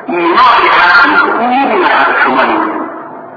ایمانی هستیم که اون میبیند شما نمیبینید.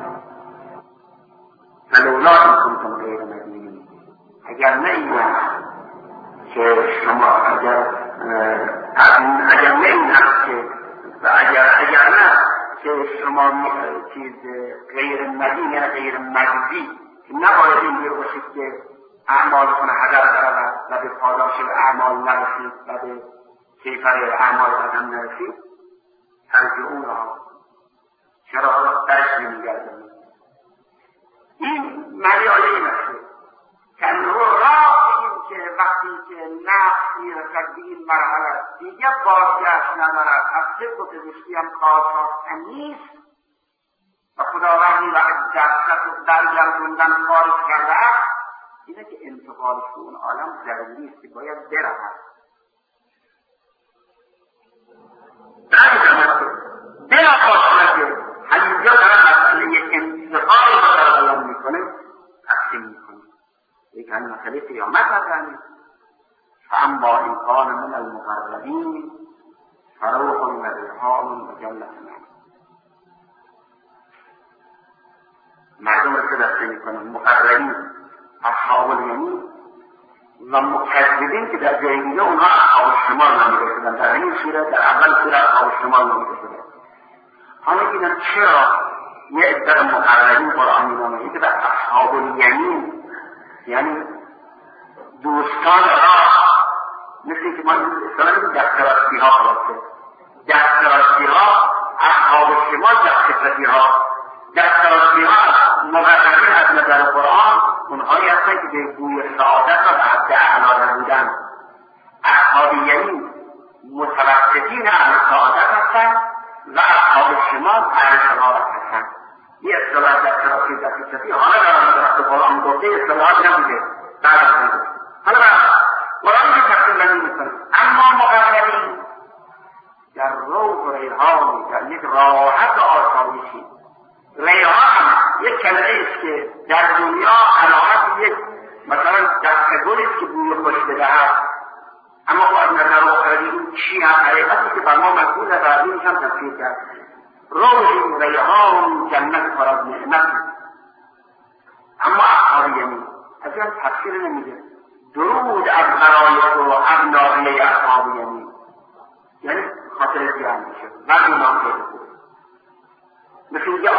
فلولا این کنتم غیر مدینین، اگر نه این هست که شما اگر نه این هست که اگر نه که شما چیز غیر مدین یا غیر مجزی نباید این دیر باشید که اعمالتون هدر برود و به پاداش اعمال نرسید و به کیفر اعمال قدم نرسید، ترجعون را چرا درش نمیگردند. این معنی این است که راه این که وقتی که نفس میرسد به این مرحله دیگه بازگشت ندارد، از صدق و پزشکی هم کارساخته نیست و خداوندی و از جسد و درگردوندن خارج کرده است، اینه که انتقالش به اون عالم ضروری است که باید برود. بلا خواستنه همینجا دارن مسئله انتقال رو بیان میکنه، تقسیم میکنه. یک همین مسئله قیامت هستند. فاما این کان من المقربین فروح و ریحان و جنت نعیم. مردم رو که دسته میکنن مقربین اصحاب الیمین و مکذبین که در جای دیگه اونها اصحاب الشمال نامیده شدن. در این صورت در اول صورت اصحاب الشمال نامیده شدن. حالا دیدن چرا یه عده مقربین قرآن نامیده که در اصحاب الیمین یعنی دوستان راه، مثل که ما اصطلاح دستراستی ها خلاصه دستراستی ها اصحاب الشمال دستراستی ها مقربین از نظر قرآن اونهایی هستن که به بوی سعادت را به حد اعلا بودن. اصحاب یمین متوسطین اهل سعادت هستن و اصحاب الشمال اهل شقاوت هستن. این اصطلاح دستراستی حالا در قرآن گفته اصطلاحات نبوده حالا قرآن که تقسیم میکنه. اما مقربین در روح و ریحان در یک راحت و آسایشی. ریحان یک کلمه است که در دنیا علامت یک مثلا دستگلی است که بوی خوش بدهد، اما خواهد نظر آخری این چی هم حقیقتی که بر ما مجبور در بعدینش هم تفسیر کرد. روح ریحان جنت فراد نعمت. اما اصحاب یمین از این تفسیر نمیده. درود از غرایت و ابناغی اصحاب یمین یعنی خاطر زیان میشه و ایمان پیدا کنه. مثل اینکه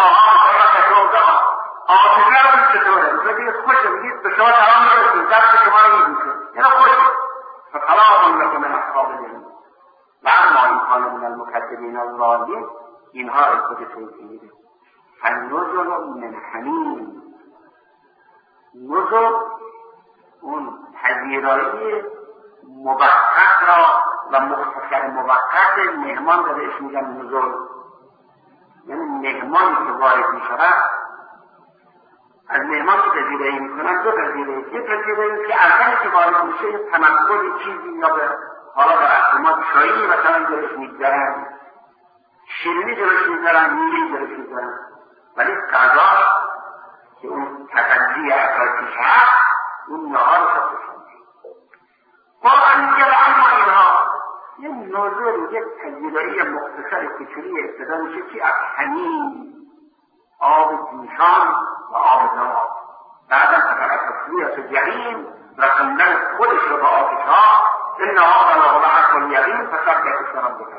آتشه رو چطوره؟ مثل دیگه خوشه میگید به شما تمام میرسید دست شما رو میبوشه یعنی خوشه فطلاقون لکم من اصحاب الیمین و اما این کان من المکذبین الضالین اینها از خود توحیده. فنزل من حمیم. نزل اون پذیرایی موقت را و مختصر موقت مهمان را بهش میگن نزل، یعنی مهمانی که وارد میشود از مهمان که پذیرایی میکنن دو پذیرایی. یک پذیرایی که اول که وارد میشه تمکن چیزی یا به حالا در احتمال چایی مثلا جلوش میگذارن، شیرینی جلوش میگذارن، میری جلوش میگذارن، ولی غذا که اون تغذیه اساسیش هست اون نهار رو خوشم قرآن میگه و اما اینها یه نظر یک تجربه مختصر کوچولی ابتدا میشه که از حمیم آب جوشان و آب داغ، بعدم فقط تصویت جحیم رسوندن خودش رو به آتشها انها بلغ حق الیقین فسبح اسم ربک.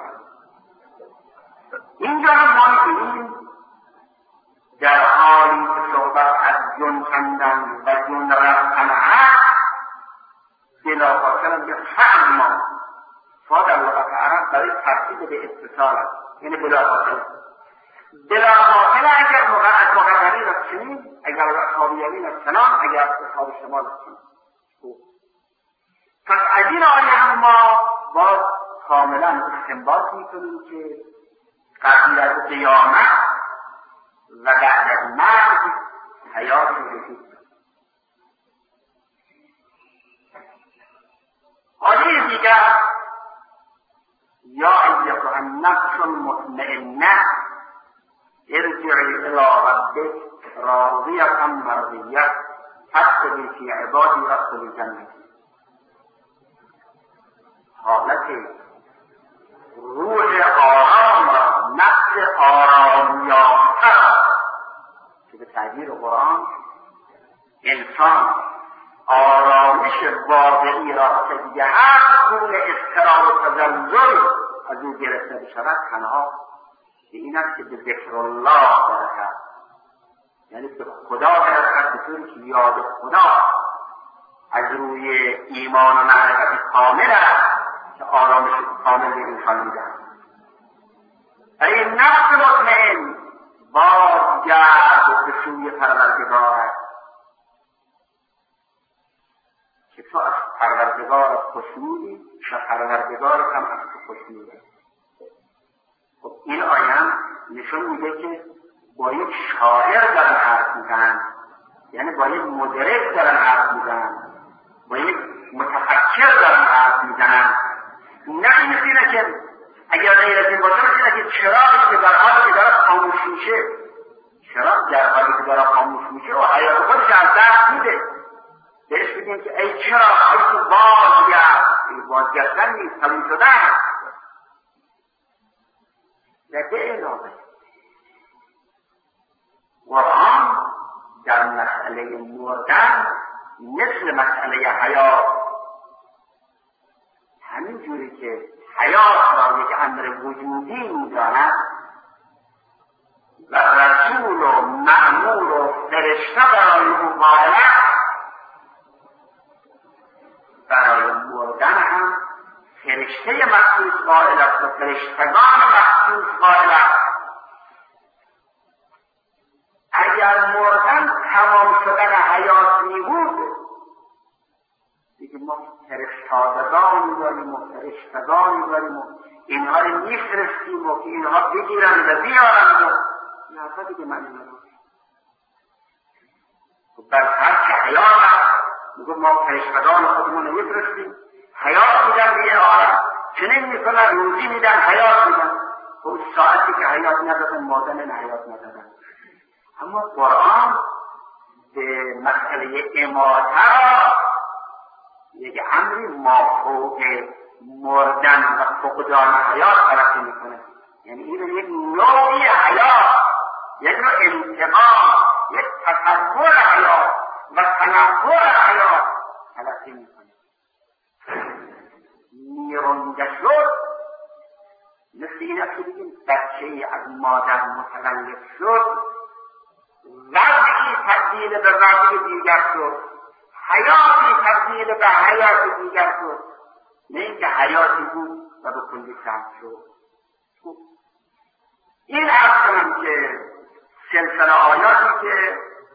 اینجا هم ما می‌بینیم در حالی که صحبت از جن کندن و جن رفتن هست بلافاصله میگه فاما فا در لغت عرب برای ترتیب به اتصال است، یعنی بلافاصله اگر از مقربین از چنین، اگر از اصحاب یمین از چنان، اگر از اصحاب شمال از چنین. پس از این آیه هم ما باز کاملا استنباط میکنیم که قبل از قیامت و بعد از مرگ حیات وجود. آیه دیگر یا ایها النفس المطمئنه ارجعی الی ربک راضیة مرضیة فادخلی فی عبادی وادخلی جنتی. حالت روح آرام را، آرام یافته که به تعبیر قرآن انسان آرامش واقعی را که دیگه هر گونه اضطراب و تزلزل از او گرفته بشود تنها که این است که به ذکر الله برسد، یعنی به خدا برسد، به طوری که یاد خدا از روی ایمان و معرفت کامل است که آرامش کامل به انسان میدهد. ای نفس مطمئن بازگرد به سوی پروردگارت که تو از پروردگار خوشنودی و پروردگار هم از تو خوشنوده. خب این آیه نشون میده که با یک شاعر دارن حرف میزنن، یعنی با یک مدرک دارن حرف میزنن، با یک متفکر دارن حرف میزنن. نه این اینه که اگر غیر از این باشه اینه که چراغی که در حالی که داره خاموش میشه، چراغ در حالی که داره خاموش میشه و حیات خودش از دست میده، بهش بگیم که ای چراغ ای تو بازگرد. این بازگردن نیست، تموم شدن. و به علاوه قرآن در مسئله مردن مثل مسئله حیات، همین جوری که حیات را یک امر وجودی می‌داند و رسول و مأمور و فرشته برای او قائل است، برای مردن هم فرشته مخصوص قائل است و فرشتگان مخصوص قائل است. اگر مردن تمام شدن حیات می‌بود، دیگه ما فرشتادگانی داریم و فرشتگانی داریم و اینها رو میفرستیم و که اینها بگیرن و بیارن و نه دیگه معنی نداره. بر هر که حیات هست میگه ما فرشتگان خودمون رو میفرستیم، حیات میدن به این عالم، چنین میکنن، روزی میدن، حیات میدن. خب ساعتی که حیات ندادن مردن حیات ندادن. اما قرآن به مسئله اماته را یک امری مافوق مردن و فقدان حیات تلقی میکنه، یعنی این یک نوعی حیات، یک نوع انتقام، یک تصور حیات و تنور حیات تلقی میکنه. میرونده شد مثل این است که بگیم بچه‌ای از مادر متولد شد، وضعی تبدیل به وضع دیگر شد، حیاتی تبدیل به حیات دیگر شد، نه اینکه حیاتی بود و به کلی سرد شد. این عرض کنم که سلسله آیاتی که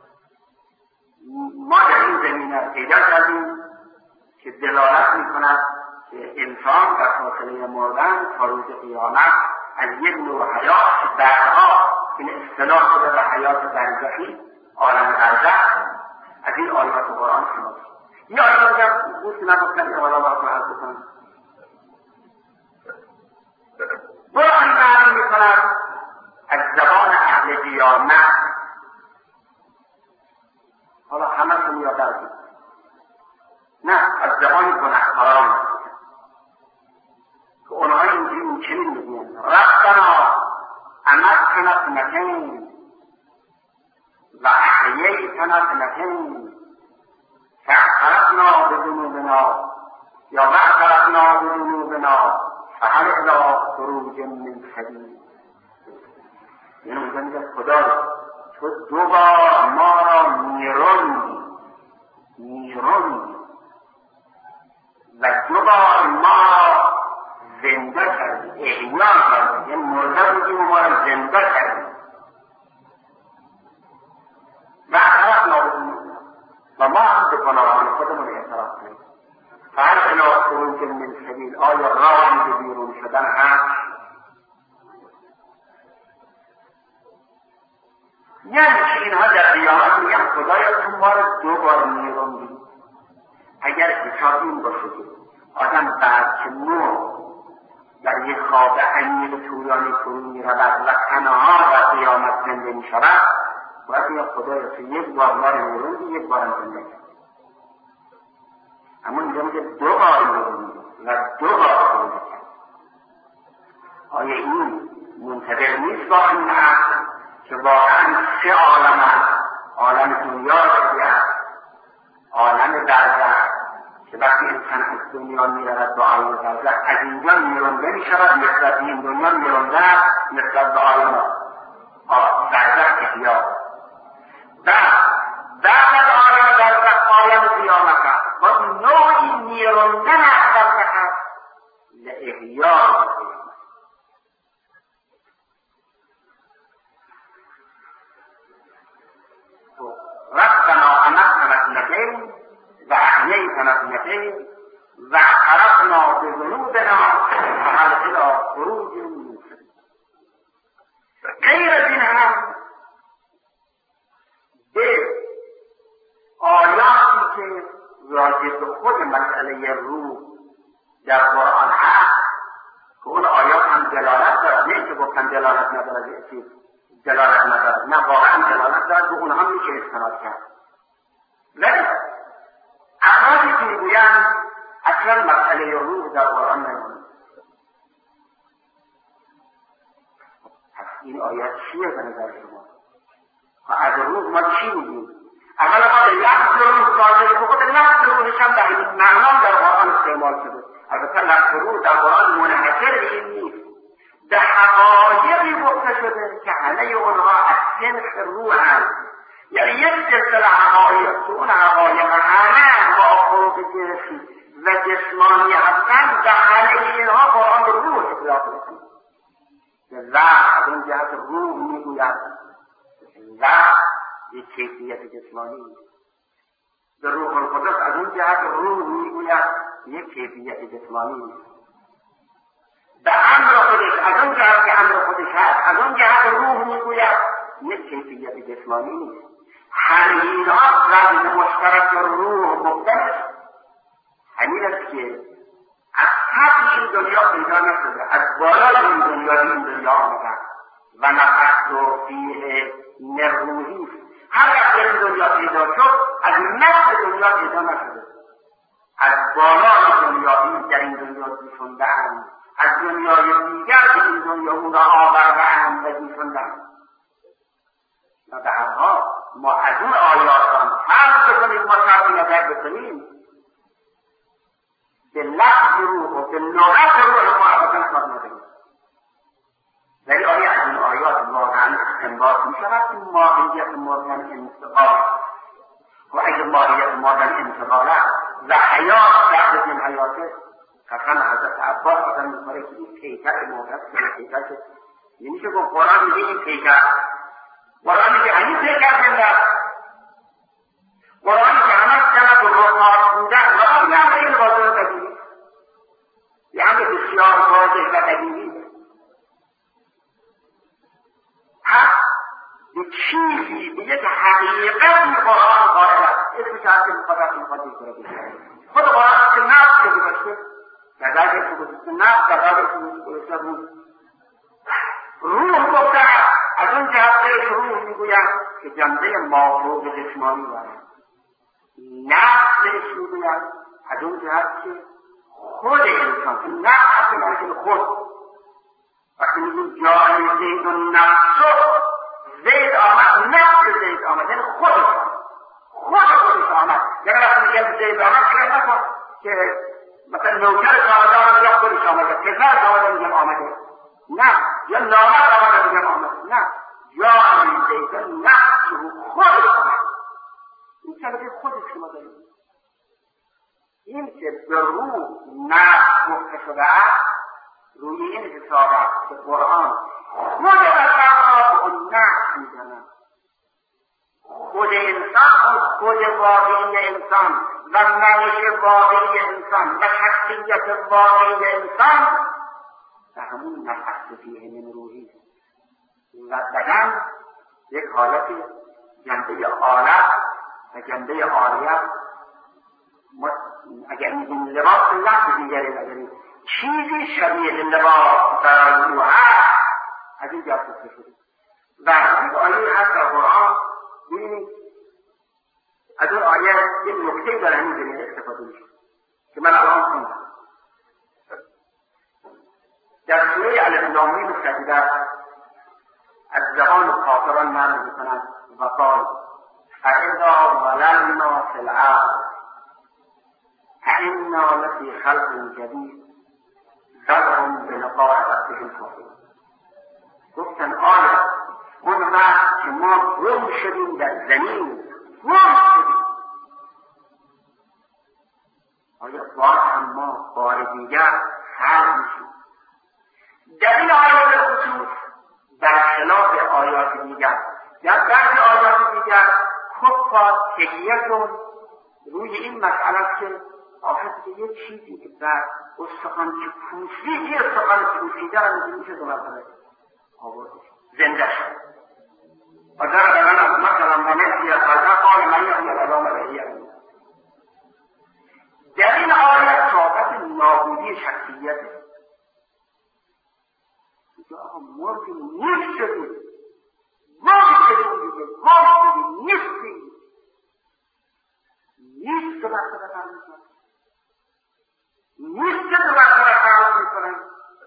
ما در این زمینه پیدا کردیم که دلالت می‌کند که انسان در فاصله مردن تا روز قیامت از یک نوع حیات که بعدها این اصطلاح شده به حیات برزخی، عالم برزخ، از این آیات قرآن شناس. این آیات رو گوش نگفتن که حالا باید عرض بکنم. قرآن معلوم می‌کند از زبان اهل قیامت، حالا همه‌شون یاد دارید، نه از زبان گناهکاران که اونها اینجوری چنین میگن: ربنا امتنا اثنتین و احییتنا اثنتین فاعترفنا بذنوبنا یا واعترفنا بذنوبنا فهل الی خروج من سبیل. یعنی میگن خدا تو دو بار ما را میروندی و دو بار ما زنده کردی، احیا کردی، یعنی مرده بودیم و ما را زنده کردی و اعتراف نابودیم و ما هم به گناهان خودمون اعتراف کنیم. فهل الی خروج من سبیل، آیا راهی به بیرون شدن هست؟ یعنی که اینها در قیامت میگن خدایا تو ما را دو بار میروندی. اگر حساب این باشه که آدم بعد که مرد در یک خواب عمیق طولانی فرو میرود و تنها در قیامت زنده میشود، باید یا خدایا تو یک بار ما را میروندی، یک بار زنده کرد. اما اینجا میگه دو بار میروندی و دو بار زنده کرد. آیا این منطبق نیست با این عقل که واقعا سه عالم هست. عالم دنیا است، عالم برزخ که وقتی انسان از دنیا میرود به عالم برزخ از اینجا میرونده میشود نسبت این دنیا میرونده نسبت به عالم برزخ احیا. بعد از عالم برزخ عالم قیامت است. باز نوعی میروندن از برزخ است لاحیا. ربنا أمتنا اثنتين وأحييتنا اثنتين واعترفنا بذنوبنا فهل إلى خروج من سبيل. غیر از این هم به آیاتی که راجع به خود مسئله روح در قرآن هست که اون آیات هم دلالت دارد، نه که گفتن دلالت ندارد، دلالت ندارد، نه واقعا دلالت دارد، به اونها میشه استناد کرد. ولی افرادی که میگویند اصلا مسئله روح در قرآن نمید. پس این آیات چیه به نظر شما؟ از روح ما چی میگیم؟ اولا ما به لفظ روح صادر به خود لفظ روحش هم در این معنام در قرآن استعمال شده. البته لفظ روح در قرآن منحصر به این نیست، به حقایقی گفته شده که همه اونها از جنس روح هست. یعنی یک سلسله حقایق که اون حقایق همه با فروق جنسی و جسمانی هستند در همه اینها قرآن به روح اطلاق می‌کند. و از اون جهت روح میگوید و یک کیفیت جسمانی نیست. به روح القدس از اون جهت روح میگوید یک کیفیت جسمانی نیست. به امر خودش از اون جهت که امر خودش هست از اون جهت روح میگوید یک کیفیت جسمانی نیست. همه اینها رمز مشترک روح گفتن همین است که از سطح این دنیا پیدا نشده، از بالای این دنیا به این دنیا آمدن و نفس و فیه نروحی هر وقت این دنیا پیدا شد از نفس دنیا پیدا نشده، از بالای دنیا در این دنیا دیشوندن، از دنیای دیگر به این دنیا اون را آوردن و دیشوندن. و به هر حال ما از اون آیاتان فرض بکنیم، ما فرض نظر بکنیم به لفظ روح و به لغت روح ما ابدا کار نداریم. ولی آیا از این آیات واقعا استنباط می شود که ماهیت مردن انتقال و اگه ماهیت مردن انتقال و حیات بعد از این حیاته قطعا حضرت عباس آدم می‌خوره که این پیکر موقع پیکر که نمیشه گفت قرآن میگه این پیکر، قرآن میگه همین پیکر زنده، قرآن که همه سند و رقات بودن و آن هم این واضح قدیمی یعنی بسیار واضح و قدیمی. پس به چیزی به یک حقیقت قرآن قائل است. اسمش هست که مقدر خود قرآن که نفس که گذاشته کذالک که گذاشته نفس کذالک که گذاشته روح گفته از اون جهت که روح میگوید که جنبه مافوق جسمانی دارد، نفس بهش میگوید از اون جهت که خود انسان که نفس اصل معنی خود وقتی میگیم جای زید و نفس زید آمد، نفس زید آمد یعنی خودش آمد. یعنی وقتی میگیم زید آمد که نکن که مثلا نوکر آمده آمده یا خودش آمده، پسر آمده میگم آمده، نه، یا نامد آمده میگم آمده، نه، جای زید و نفس خودش آمد. این کلمه خودش که ما داریم، این که به روح نفس گفته شده است روی این حساب است که قرآن خود بشر را به اون نفس میزند. خود انسان خود واقعی انسان و منش واقعی انسان و شخصیت واقعی انسان و همون نفس فیه من روحی و بدن یک حالت جنبه آلت و جنبه آلیت. اگر میگیم لباس لفظ دیگری نداریم، چیزی شبیه لباس در روح هست از این جا گفته شده. و این آیه هست در قرآن ببینید از اون آیه یک نکته در همین زمینه استفاده میشه که من الان خوندم. در سوره الف سجده از زبان کافران نقل می‌کند و قال فإذا وللنا في الأرض أإنا لفي خلق جديد ذرهم بلقاء ربهم كافرون. گفتن آیا اون وقت که ما گم شدیم در زمین، گم شدیم، آیا باز هم ما بار دیگر خلق میشیم؟ در این آیات خصوص برخلاف آیات دیگر، در بعضی آیات دیگر کفار تکیهشون روی این مسئله که آخر یک چیزی که در استخوان که پوسید، یه استخوان پوسیده را میشه دو مرتبه آوردش زنده شد و در مثلا منسی از خلقه قال من یحیی العظام وهی رمیم. در این آیت صحبت نابودی شخصیته. آقا مرد نیست شدیم، گم شدیم دیگه، گم شدیم، نیستیم، نیست که برخواه فرد میکنم، نیست که برخواه فرد میکنم.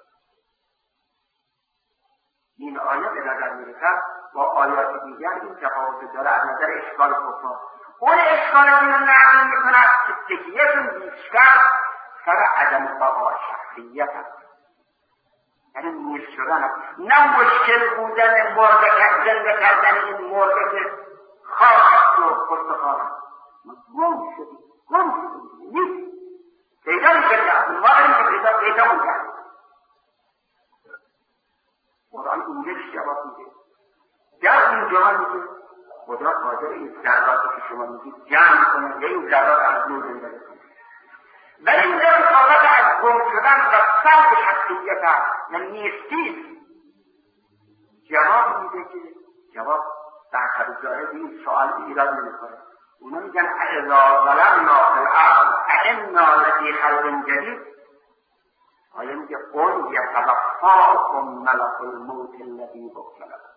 این آیه به نظر میرسد با آیات دیگر این تفاوت داره از نظر اشکال کفار. اون اشکال این رو نقل میکند که تکیهشون بیشتر سر عدم بقا شخصیت هست، یعنی نیست شدن هست، نه مشکل بودن مرده زنده کردن این مرده که خواهد و خودخواهد گم شدیم، گم شدیم، نیست پیدا میکرد ما این که پیدا میکرد. قرآن اینجا جواب میده، در این جواب میده خدا قادر این ذراتی که شما میگید جمع کنه یا این ذرات از نور زنده کنه. ولی این در صحبت از گم شدن و سلب شخصیت هست، یعنی نیستی. جواب میده که جواب در حد ظاهر این سؤال ایراد نمیکنه. اونا میگن اذا ظلمنا فی الارض ائنا لفی خلق جدید. آیا میگه قل یتوفاکم ملک الموت الذی وکل بکم.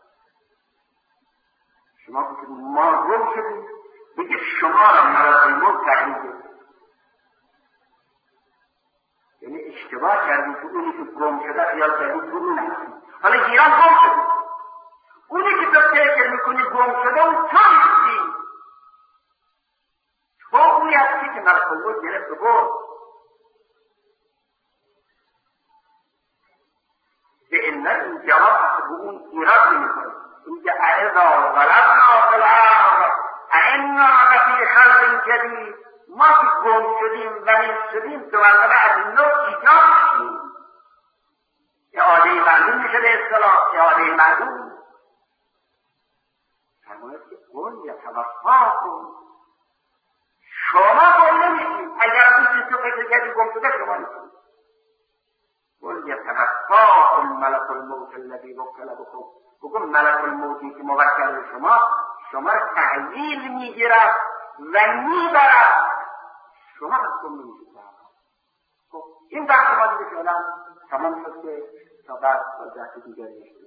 شما بگید ما گم شدیم، بگید شما را ملک الموت تحریده، یعنی اشتباه کردیم که اونی که گم شده خیال کردیم که اون هستی. حالا گیران گم شدیم، اونی که تو فکر میکنی گم شده اون تو هستی، تو اونی هستی که ملک الموت گرفت و برد. به علت این جواب هست به اون ایراد نمیکنه. اینکه اذا ظلمنا فی الارض ائنا لفی خلق جدید، ما که گم شدیم و نیستیم دو مرتبه از نوع ایجاد شدیم. اعاده معلوم میشه به اصطلاح اعاده معلوم. فرماید که قل یتوفاکم، شما گم نمیشید. اگر اون چیز تو فکر کردی گم شده شما نیستید. قل یتوفاکم ملک الموت الذی وکل بکم. بگم ملک الموتی که موکل به شما را تحویل میگیرد و میبرد، شما حکم نمیشید. خب این بحث ما دیگه فعلا تمام شد که تا بعد بحث دیگری داشته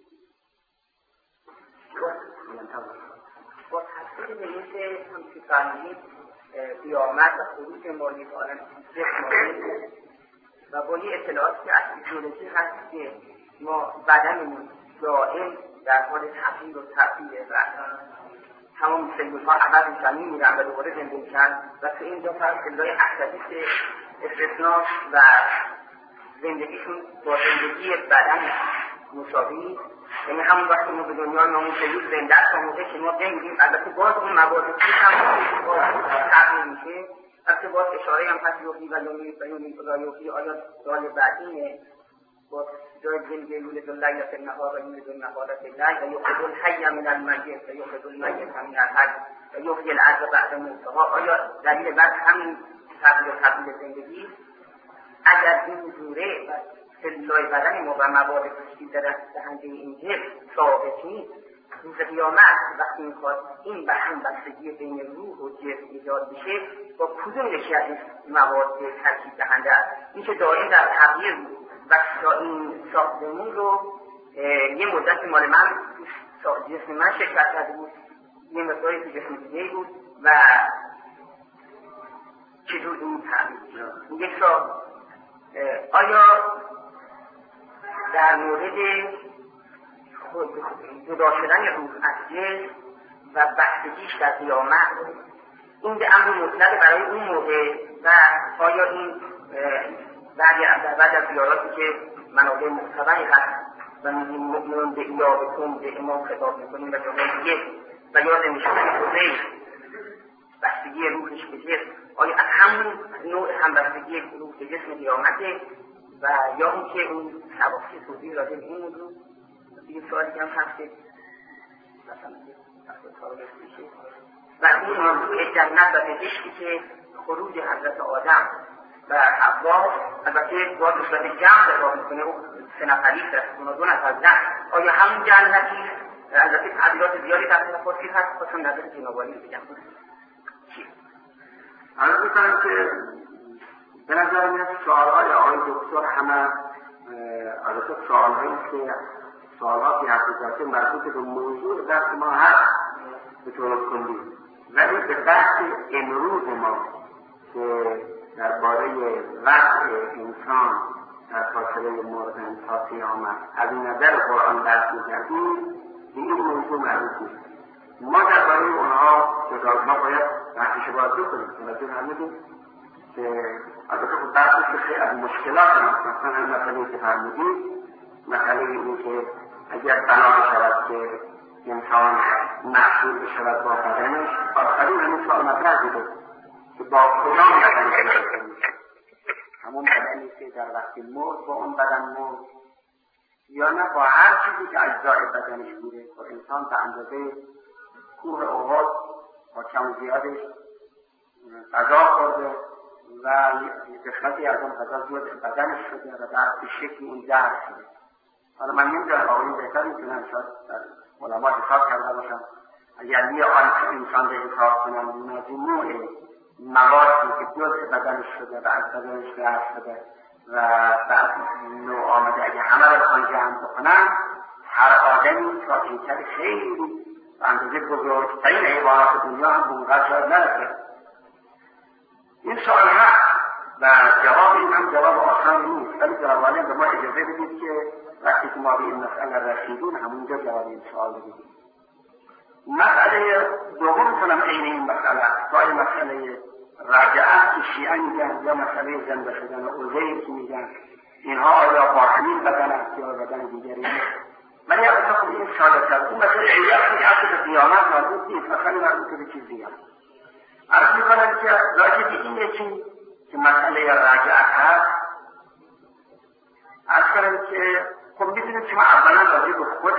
با تصدیق به این که همچی فرمودید قیامت و خروج مالی عالم جسمانی و با این اطلاعاتی که از فیزیولوژی هست که ما بدنمون دائم در حال تغییر و تبدیله و تمام سلول‌ها عوض میشن، میمیرن و دوباره زنده میشن و تو اینجا فرق سلول‌های عصبی استثناء و زندگیشون با زندگی بدن مساوی، یعنی همون وقتی ما به دنیا میامون سلول زنده است آموزه که ما بمیریم. البته باز اون مواد چیز هم تغییر میشه. البته باز اشاره هم پس یوفی و یوفی آیا سال بعدینه باز جای دل یولد اللیل فی النهار و یولد النهار فی اللیل و یخرج الحی من المیت و یخرج المیت من الحی و یحیی الارض بعد موتها. آیا دلیل بعد همین تبدیل زندگی؟ اگر این جوره و سلولای بدن ما و مواد تشکیل دهنده این جسم ثابت نیست، روز قیامت وقتی میخواد این هم بستگی بین روح و جسم ایجاد بشه، با کدوم یکی از این مواد ترکیب دهنده است؟ این که داریم در تغییر و این ساختمون رو یه مدت مال من جسم من شرکت کرده بود، یه مقداری تو جسم دیگه بود و چطور این تغییر یک سال آیا در مورد جدا شدن روح از جسم و بستگیش در قیامت، این به امر مطلق برای اون موقع و آیا این بعد از زیاراتی که منابع معتبری هست و میگیم مؤمنون به ایابتون به امام خطاب میکنیم و جاهای دیگه و یاد میشونن خودش بستگی روحش به جسم، آیا از همون نوع همبستگی روح به جسم قیامته و یا اون که اون سواسی توضیح راجع به این موضوع دیگه سوالی که هم هست که و اون موضوع جنت و بهشتی که خروج حضرت آدم و حوا البته باید نسبت جمع دفاع میکنه و 3 نفری است و 2 نفر زن، آیا همون جنتی البته تعبیرات زیادی در این خصوصی هست خواستم نظر جنابالی بگم عرض میکنم که به نظر میاد سوالهای آقای دکتر همه البته سوالهایی که سوالها که حقیقتا مربوط به موضوع درس ما هست به طور کلی، ولی به بحث امروز ما که درباره وضع انسان در فاصله مردن تا قیامت از نظر قرآن بحث می‌کردیم، به این موضوع مربوط نیست. ما درباره اونها ما باید بحثش باید بکنیم. توجه فرمودید که البته خب بحثش که خیلی از مشکلات هست، مثلا هم مسئله که فرمودید، مسئله این که اگر بنا شود که انسان محصول بشود با بدنش، آخرین همین سوال مطرح بوده که با کدام بدنی همون بدنی که در وقتی مرد با اون بدن مرد یا نه با هر چیزی که اجزای بدنش بوده. و انسان به اندازه کوه احد با کم و زیادش غذا خورده و قسمتی از اون غذا جزء بدنش شده و در به شکلی اون درد شده. حالا من نمیدونم آقایون بهتر میتونم شاید در علما حساب کرده باشم اگر یه آنچه انسان به حساب کنم مجموع موادی که جزء بدنش شده و از بدنش درد شده و بعد نوع آمده اگه همه رو بخوان جمع بکنم، هر آدمی تا اینکر خیلی به اندازه بزرگترین حیوانات دنیا هم بونقدر شاید نرسه. این سوال هست و جواب این هم جواب آسان نیست، ولی جوابانه به ما اجازه بدید که وقتی که ما به این مسئله رسیدون همونجا جواب این سوال بدید. مسئله دوم کنم این این مسئله سوال مسئله رجعت که شیعه میگن یا مسئله زنده شدن عزیر که میگن اینها آیا با همین بدن است یا بدن دیگری. من یا بسا خب این ساده کرد اون مسئله عیدت که حتی به قیامت مربوط نیست، اصلا مربوط به چیزی هم عرض میکنم که راجع به این یکی که مسئله رجعت هست عرض کنم که خب میدونید که ما اولا راجع به خود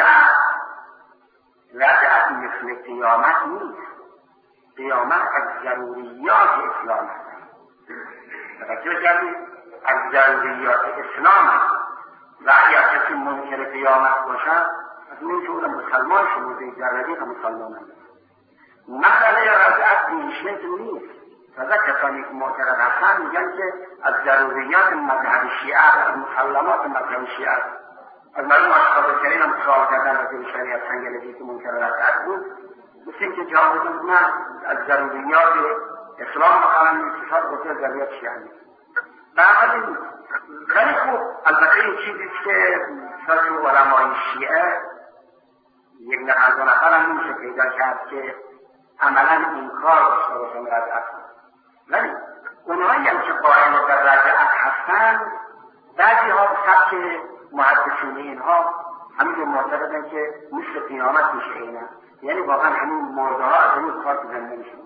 رجعت مثل قیامت نیست. قیامت از ضروریات اسلام است. توجه کردید؟ از ضروریات اسلام است و اگر کسی منکر قیامت باشد از این جور مسلمان شموده در رفیق مسلمان مسئله رجعت بیشتر نیست. تازه کسانی که معترض هستند میگن که از ضروریات مذهب شیعه از مسلمات مذهب شیعه از مرحوم آشقابه کرین هم سوال کردن راجع شریعت سنگلجی که منکر رجعت بود، مثل اینکه جواب دادن نه از ضروریات اسلام مقام نیست، شاید گفته ضروریات شیعه نیست. بنابراین ولی خوب البته این چیزی که شاید علمای شیعه یک نفر 2 نفر هم نمیشه پیدا کرد که عملا این کار داشته باشن رجعت. ولی اونهایی هم که قائل در رجعت هستند بعضی ها به سبک محدثین اینها همین معتقدن که مثل قیامت میشه اینه، یعنی واقعا همین مرده ها از همین کار زنده میشن.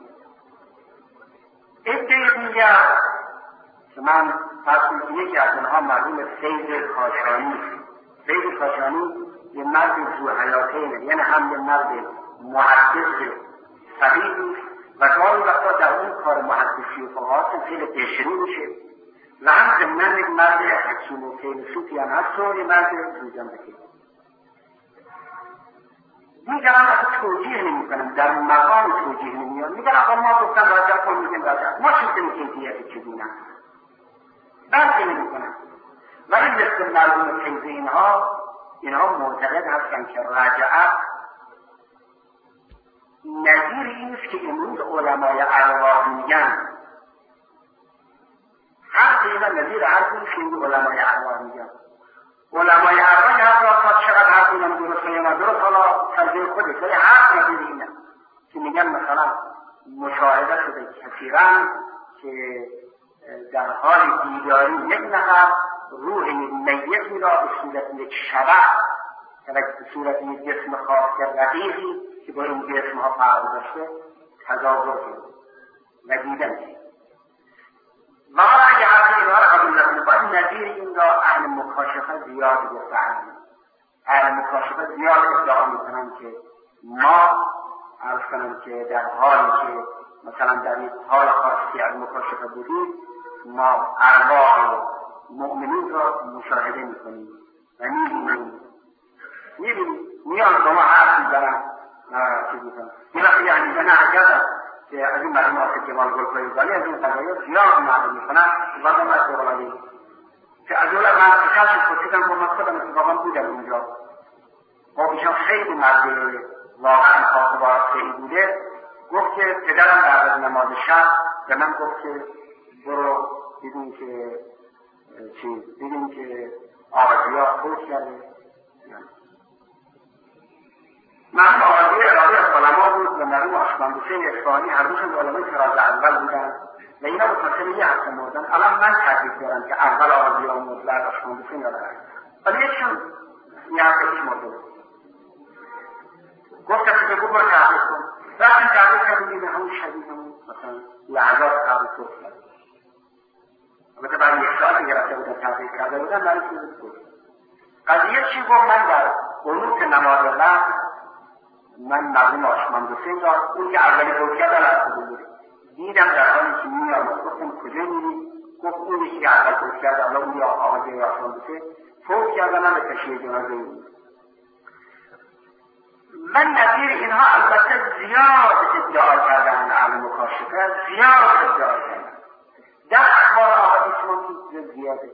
ادعای دیگر که من فرض کنم یکی از اونها مرحوم سید کاشانی یه مرد ذو حیاتینه، یعنی هم یه مرد محدث صحیحی و گاهی وقتا در اون کار محدثی و فقاهات خیلی پیشرو میشه و هم ضمناً یک مرد حکیم و فیلسوفی هم هست و یه مرد روزنده. دیگران از توجیه نمی کنم، در مقام توجیه نمیان، میگن آقا ما گفتن راجع کن، میگن راجع ما چیزی کیفیت چیزی نه بحثی نمی کنم. ولی مثل مرحوم فیضی اینها معتقد هستن که رجعت نظیر اینست که امروز علمای ارواح میگن، هر قیمه نظیر هر اینست که امروز علمای ارواح میگن. علمای اربعین حرف را تا چقدر حرف میدن درست و یا ندرست حالا ترجیح خودش، ولی حرف ندید اینه که میگن مثلا مشاهده شده کثیرا که در حال دیداری یک نفر روح میتی را به صورت یک شبح و به صورت یک جسم خاص رقیقی که با این جسم ها فرق داشته تظاهر کرده و دیدن شد. و حالا اگه حرف اینها را قبول نکنه باید نظیر این را اهل مکاشفه زیاد گفتند. اهل مکاشفه زیاد ادعا میکنند که ما عرض کنم که در حالی که مثلا در یک حال خاصی از مکاشفه بودیم ما ارواح مؤمنین را مشاهده میکنیم و میبینیم میان با ما حرف میزنن چیز میکنن یه وقتی یعنی زنه حجر که از این مرمات جمال گلپایگانی از این قضایه زیاد معلوم میکنن و با ما سوالایی که از اول من کشش پرسیدم با من خودم اتفاقا بودم اونجا با ایشان خیلی مرد واقعا خاطبات بوده. گفت که پدرم بعد از نماز شب به من گفت که برو دیدیم که آقازی ها خوش کرده. من آقازی اراده از علما بود و مرحوم آشمان حسین اصفهانی هر دوشون علمای طراز اول بودن و اینا به خاطر یه هفته مردن. الان من تحقیق دارم که اول آقازی ها مرد بعد آشمان حسین دارن، ولی یکشون یه هفته پیش مرده بود. گفت که بگو با تحقیق کن. رفتیم تحقیق کردیم همون شدید همون مثلا لحظات تحقیق کرد. البته بعد یک ساعت گرفته بودن تحقیق کرده بودن برای چیزی بود. قضیه چی گفت؟ من در قنوت نماز وقت من مرحوم آشمان حسین را اون که اولی روکیه در بود دیدم در حالی که می‌آمد. گفتم کجا می‌ری؟ گفت اونی که اول روکیه در اون یا آقای آشمان حسین فوت کردن من به تشییع جنازه بود. من نظیر اینها البته زیاد ادعا کردن اهل مکاشفه، زیاد ادعا کردن در اخبار آقای شما زیاده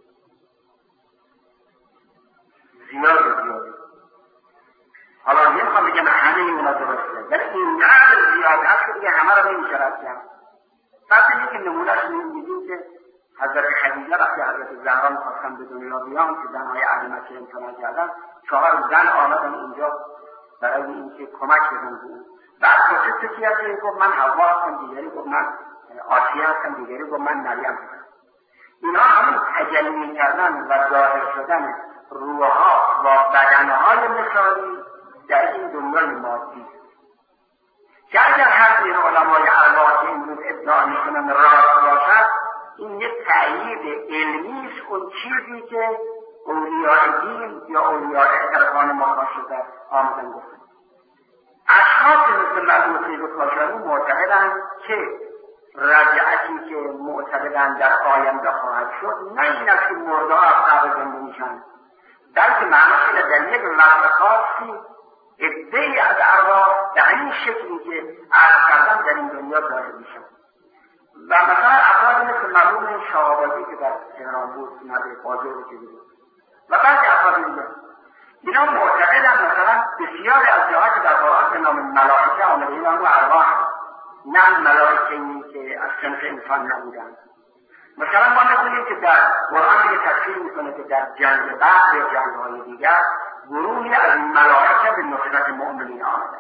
حالا نمیخوام بگم همه اونا درسته ولی این نقل زیاد هست که دیگه همه رو نمیشه رد کرد. فرض اینه که نمونهش میگیم که حضرت خدیجه وقتی حضرت زهرا میخواستن به دنیا بیان که زنهای اهل مکه امتناع کردن 4 زن آمدن اینجا برای اینکه کمک بدن بود. بعد پرسید کسی هست که گفت من حوا هستم، دیگری گفت من آسیه هستم، دیگری گفت من مریم هستم. اینا همین تجلی کردن و ظاهر شدن روحها و بدنهای مثالی در این دنیای مادی که اگر هر این علمای ارواح که امروز ادعا میکنن راست باشد این یک تأیید علمی است اون چیزی که اولیاء دین یا اولیاء ارکان مکاشفه آمدن گفتن. اشخاص مثل مرحوم سید کاشانی معتقدند که رجعتی که معتقدند در آینده خواهد شد نه این است که مرده ها از قبر زنده میشن، بلکه معناش اینه در یک وقت خاصی عده‌ای از ارواح در این شکلی که عرض کردن در این دنیا ظاهر میشن. و مثلا افرادی مثل مرحوم شاهآبادی که در تهران بود مرد قاضی رو که بود و بعضی افرادی دیگه اینا معتقدن مثلا بسیاری از جاها که در قرآن به نام ملائکه آمده اینا رو ارواح نه ملائکه‌ای که از صنف انسان نبودن. مثلا ما نکنیم که در قرآن دیگه تفسیر میکنه که در جنگ بعد یا جنگ‌های دیگر گروهی از ملائکه به نصرت مؤمنین آمدن.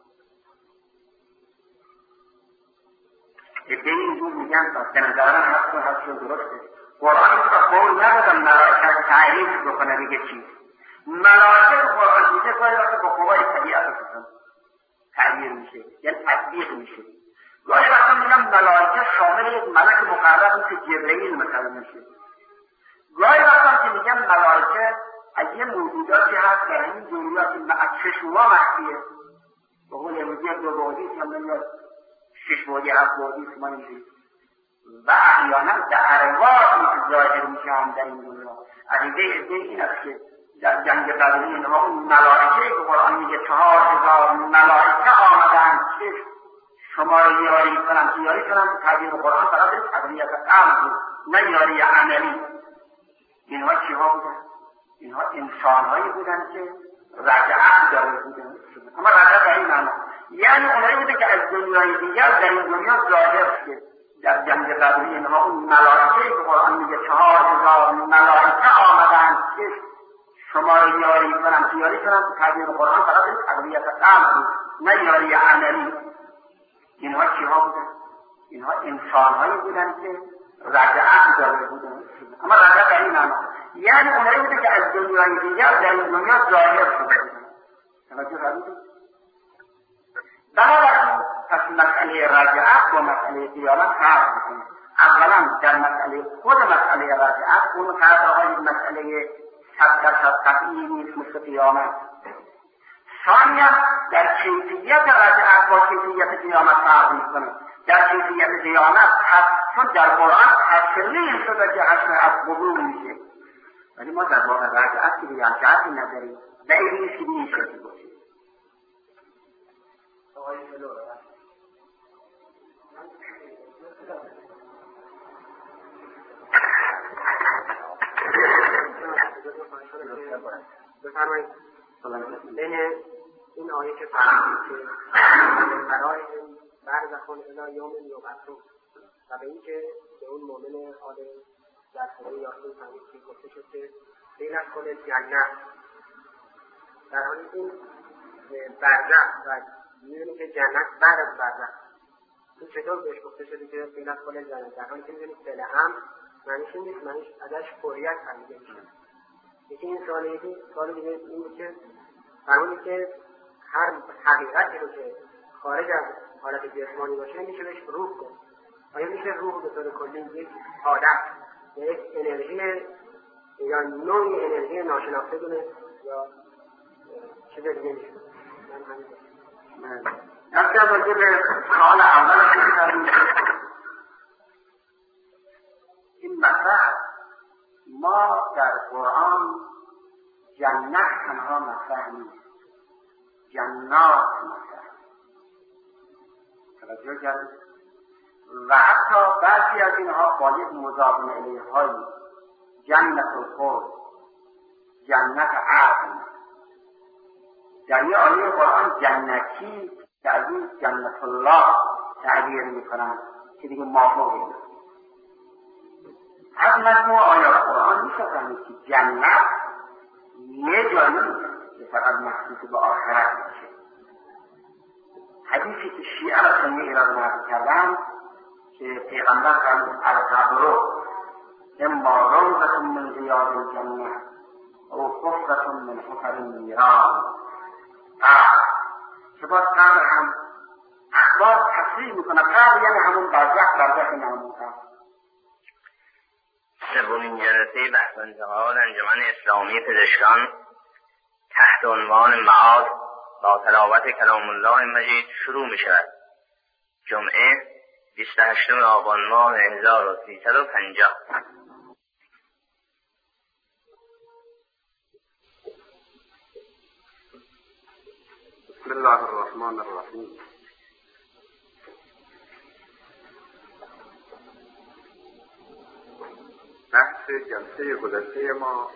دیگه اینجور میگن به نظران هستون درسته. قرآن که قول ندادن ملائکه تعریف بکنه دیگه چیز. ملائکه که قرآن دیده کاری وقت با قوای طبیعت هستن تعبیر میشه یعنی تطبیق میشه. گاهی وقتا میگم ملائکه شامل یک ملک مقرب مثل جبرئیل مثلا میشه. گاهی وقتا که میگم ملائکه از یه موجوداتی هست در این دنیا که از چشم ما مخفیه. به قول امروزی 2 بعدی هم نمیاد 6 بعدی 7 بعدی شما نمیشه و احیانا در ارواح میشه ظاهر میشه هم در این دنیا. عقیده این است که در جنگ بدر اینها اون ملائکه که قرآن میگه 4000 ملائکه آمدن که شما رو یاری کنن تعبیر قرآن فقط به تبلیغ قلب بود نه یاری عملی. اینها چیها بودن؟ اینها انسانهایی بودن که رجعت داره بودن. اما رجعت در این معنی یعنی اونایی بوده که از دنیای دیگر در این دنیا ظاهر شد. در جنگ بدر اینها اون ملائکه که قرآن میگه 4000 ملائکه آمدن که شما رو یاری کنم یاری کنم تعبیر قرآن فقط این تقویت قلب نه یاری عملی. اینها چیها بودن؟ اینها انسانهایی بودن که رجعت داده بودن. اما رجعت در این معنی یعنی اونایی بودن که از دنیای دیگر در این دنیا ظاهر شده بودن. توجه فرمودید؟ بنابراین پس مسئله رجعت با مسئله قیامت فرق میکنه. اولا در خود مسئله رجعت اون فرقهای مسئله 100% قطعی نیست مثل قیامت. ثانیا در کیفیت رجعت با کیفیت قیامت فرق میکنه. در کیفیت قیامت چون در قرآن تصریح شده که حشر از قبور میشه، ولی ما در واقع رجعت که رجعتی نداریم. دلیل نیست که این شکلی باشه. بفرمایید بین این آیه که فرمودید که برای برزخون الی یوم یبعثون و به این که به اون مؤمن حال در سوره یاسین فرمودید گفته شد که قیل ادخل الجنة، در حالی این برزخ و می‌دونیم که جنت بعد از برزخ، این چطور بهش گفته شده که قیل ادخل الجنة در حالی که می‌دونید فعل امر معنیش نیست، معنیش ازش فوریت فهمیده میشه. یکی این سوال دیگه این بود که فرمودید که هر حقیقتی رو که خارج از حالت جسمانی باشه میشه بهش روح گفت. آیا میشه روح به طور کلی یک عادت یک انرژی یا نوعی انرژی ناشناخته دونه یا چیز دیگه میشه؟ من همین نفسه باید به سوال اول کنیم این مطرح ما در قرآن جنت تنها مطرح نیست، جنات مطرح توجه کردید و حتی بعضی از اینها با یک مضاف الیه های جنت الخلد، جنت عدن. در یه آیه قرآن جنتی که از این جنت الله تعبیر میکنن که دیگه مافوقی از مجموع آیات قرآن میشه فهمید که جنت یه جایی که فقط مخصوص به آخرت باشه. حدیثی که شیعه را سنی ایران نقل کردن که پیغمبر فرمود القبر اما روضة من رياض الجنة او حفرة من حفر النيران. که باز قبر هم اخبار تصریح میکنه قبر یعنی همون برزخ همون قبر. سومین جلسه بحث انتقال انجمن اسلامی پزشکان تحت عنوان معاد با تلاوت کلام الله مجید شروع می شود. جمعه 28 آبان ماه 1350. بسم الله الرحمن الرحیم. بحث جلسه گذشته ما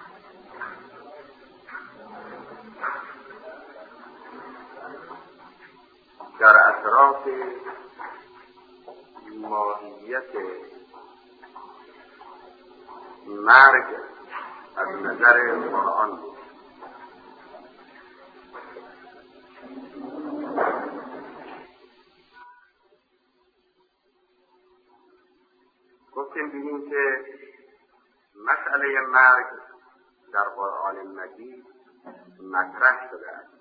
در اطراف ماهیت مرگ از نظر قرآن بود. گفتیم بینیم که مسئله مرگ در قرآن مجید مطرح شده است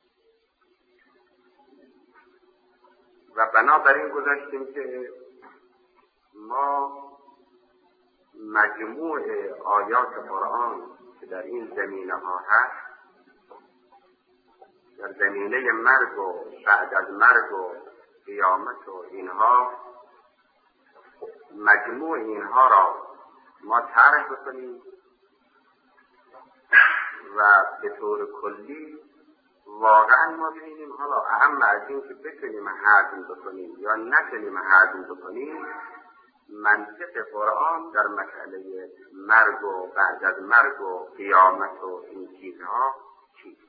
و بنابراین گذاشتیم که ما مجموع آیات قرآن که در این زمینه ها هست، در زمینه مرگ و بعد از مرگ و قیامت و اینها، مجموع اینها را ما طرح بکنیم و به طور کلی واقعا ما ببینیم حالا اهم از این که بتونیم هضم بکنیم یا نتونیم هضم بکنیم منطق قرآن در مسئله مرگ و بعد از مرگ و قیامت و این چیزها چیست.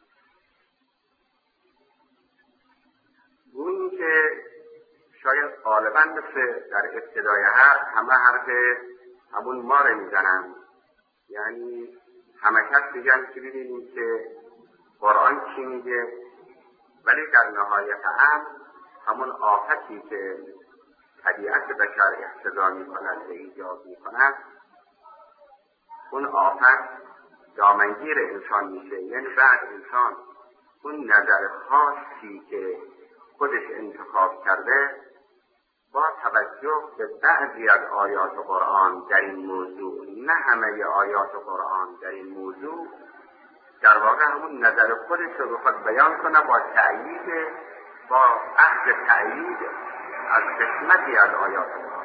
گویی که شاید غالبا مثل در ابتدای همه حرف همون ما رو میزنن، یعنی همه کس میگن که ببینیم که قرآن چی میگه، ولی در نهایت همون آفتی که طبیعت بشر اقتضا میکند و ایجاد میکند، اون آفت دامنگیر انسان میشه. یعنی بعد انسان اون نظر خاصی که خودش انتخاب کرده با توجه به بعضی از آیات قرآن در این موضوع، نه همه آیات قرآن در این موضوع، در واقع همون نظر خودش رو بخواد بیان کنه با اخذ تأیید از قسمتی از آیات قرآن.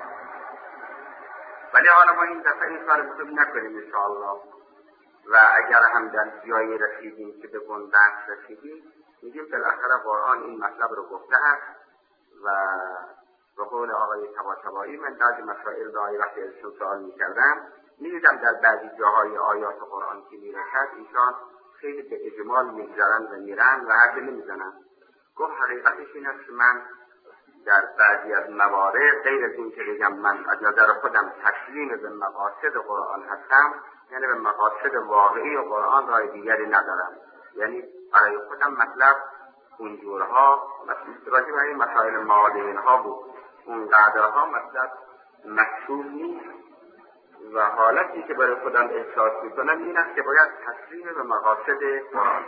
ولی حالا ما این دفعه این کار بکنیم نکنیم انشاءالله، و اگر هم در جایی رسیدیم که به بنبست رسیدیم میگیم بالاخره قرآن این مطلب رو گفته است. و به قول آقای طباطبایی من بعضی مسائل داری وقتی ازشون سوال میکردم میدیدم در بعضی جاهای آیات قرآن که میرسد ایشان خیلی به اجمال میگذرن و میرن و حرف نمیزنن. گفت حقیقتش این است که من در بعضی از موارد غیر از این که بگم من از نظر خودم تسلیم به مقاصد قرآن هستم، یعنی به مقاصد واقعی قرآن راه دیگری ندارم. یعنی برای خودم مطلب اونجورها راجع به این مسائل معادین ها بود، اون قدرها مطلب مکتوب نیست و حالتی که برای خودم احساس میکنم این است که باید تسلیم به مقاصد قرآن.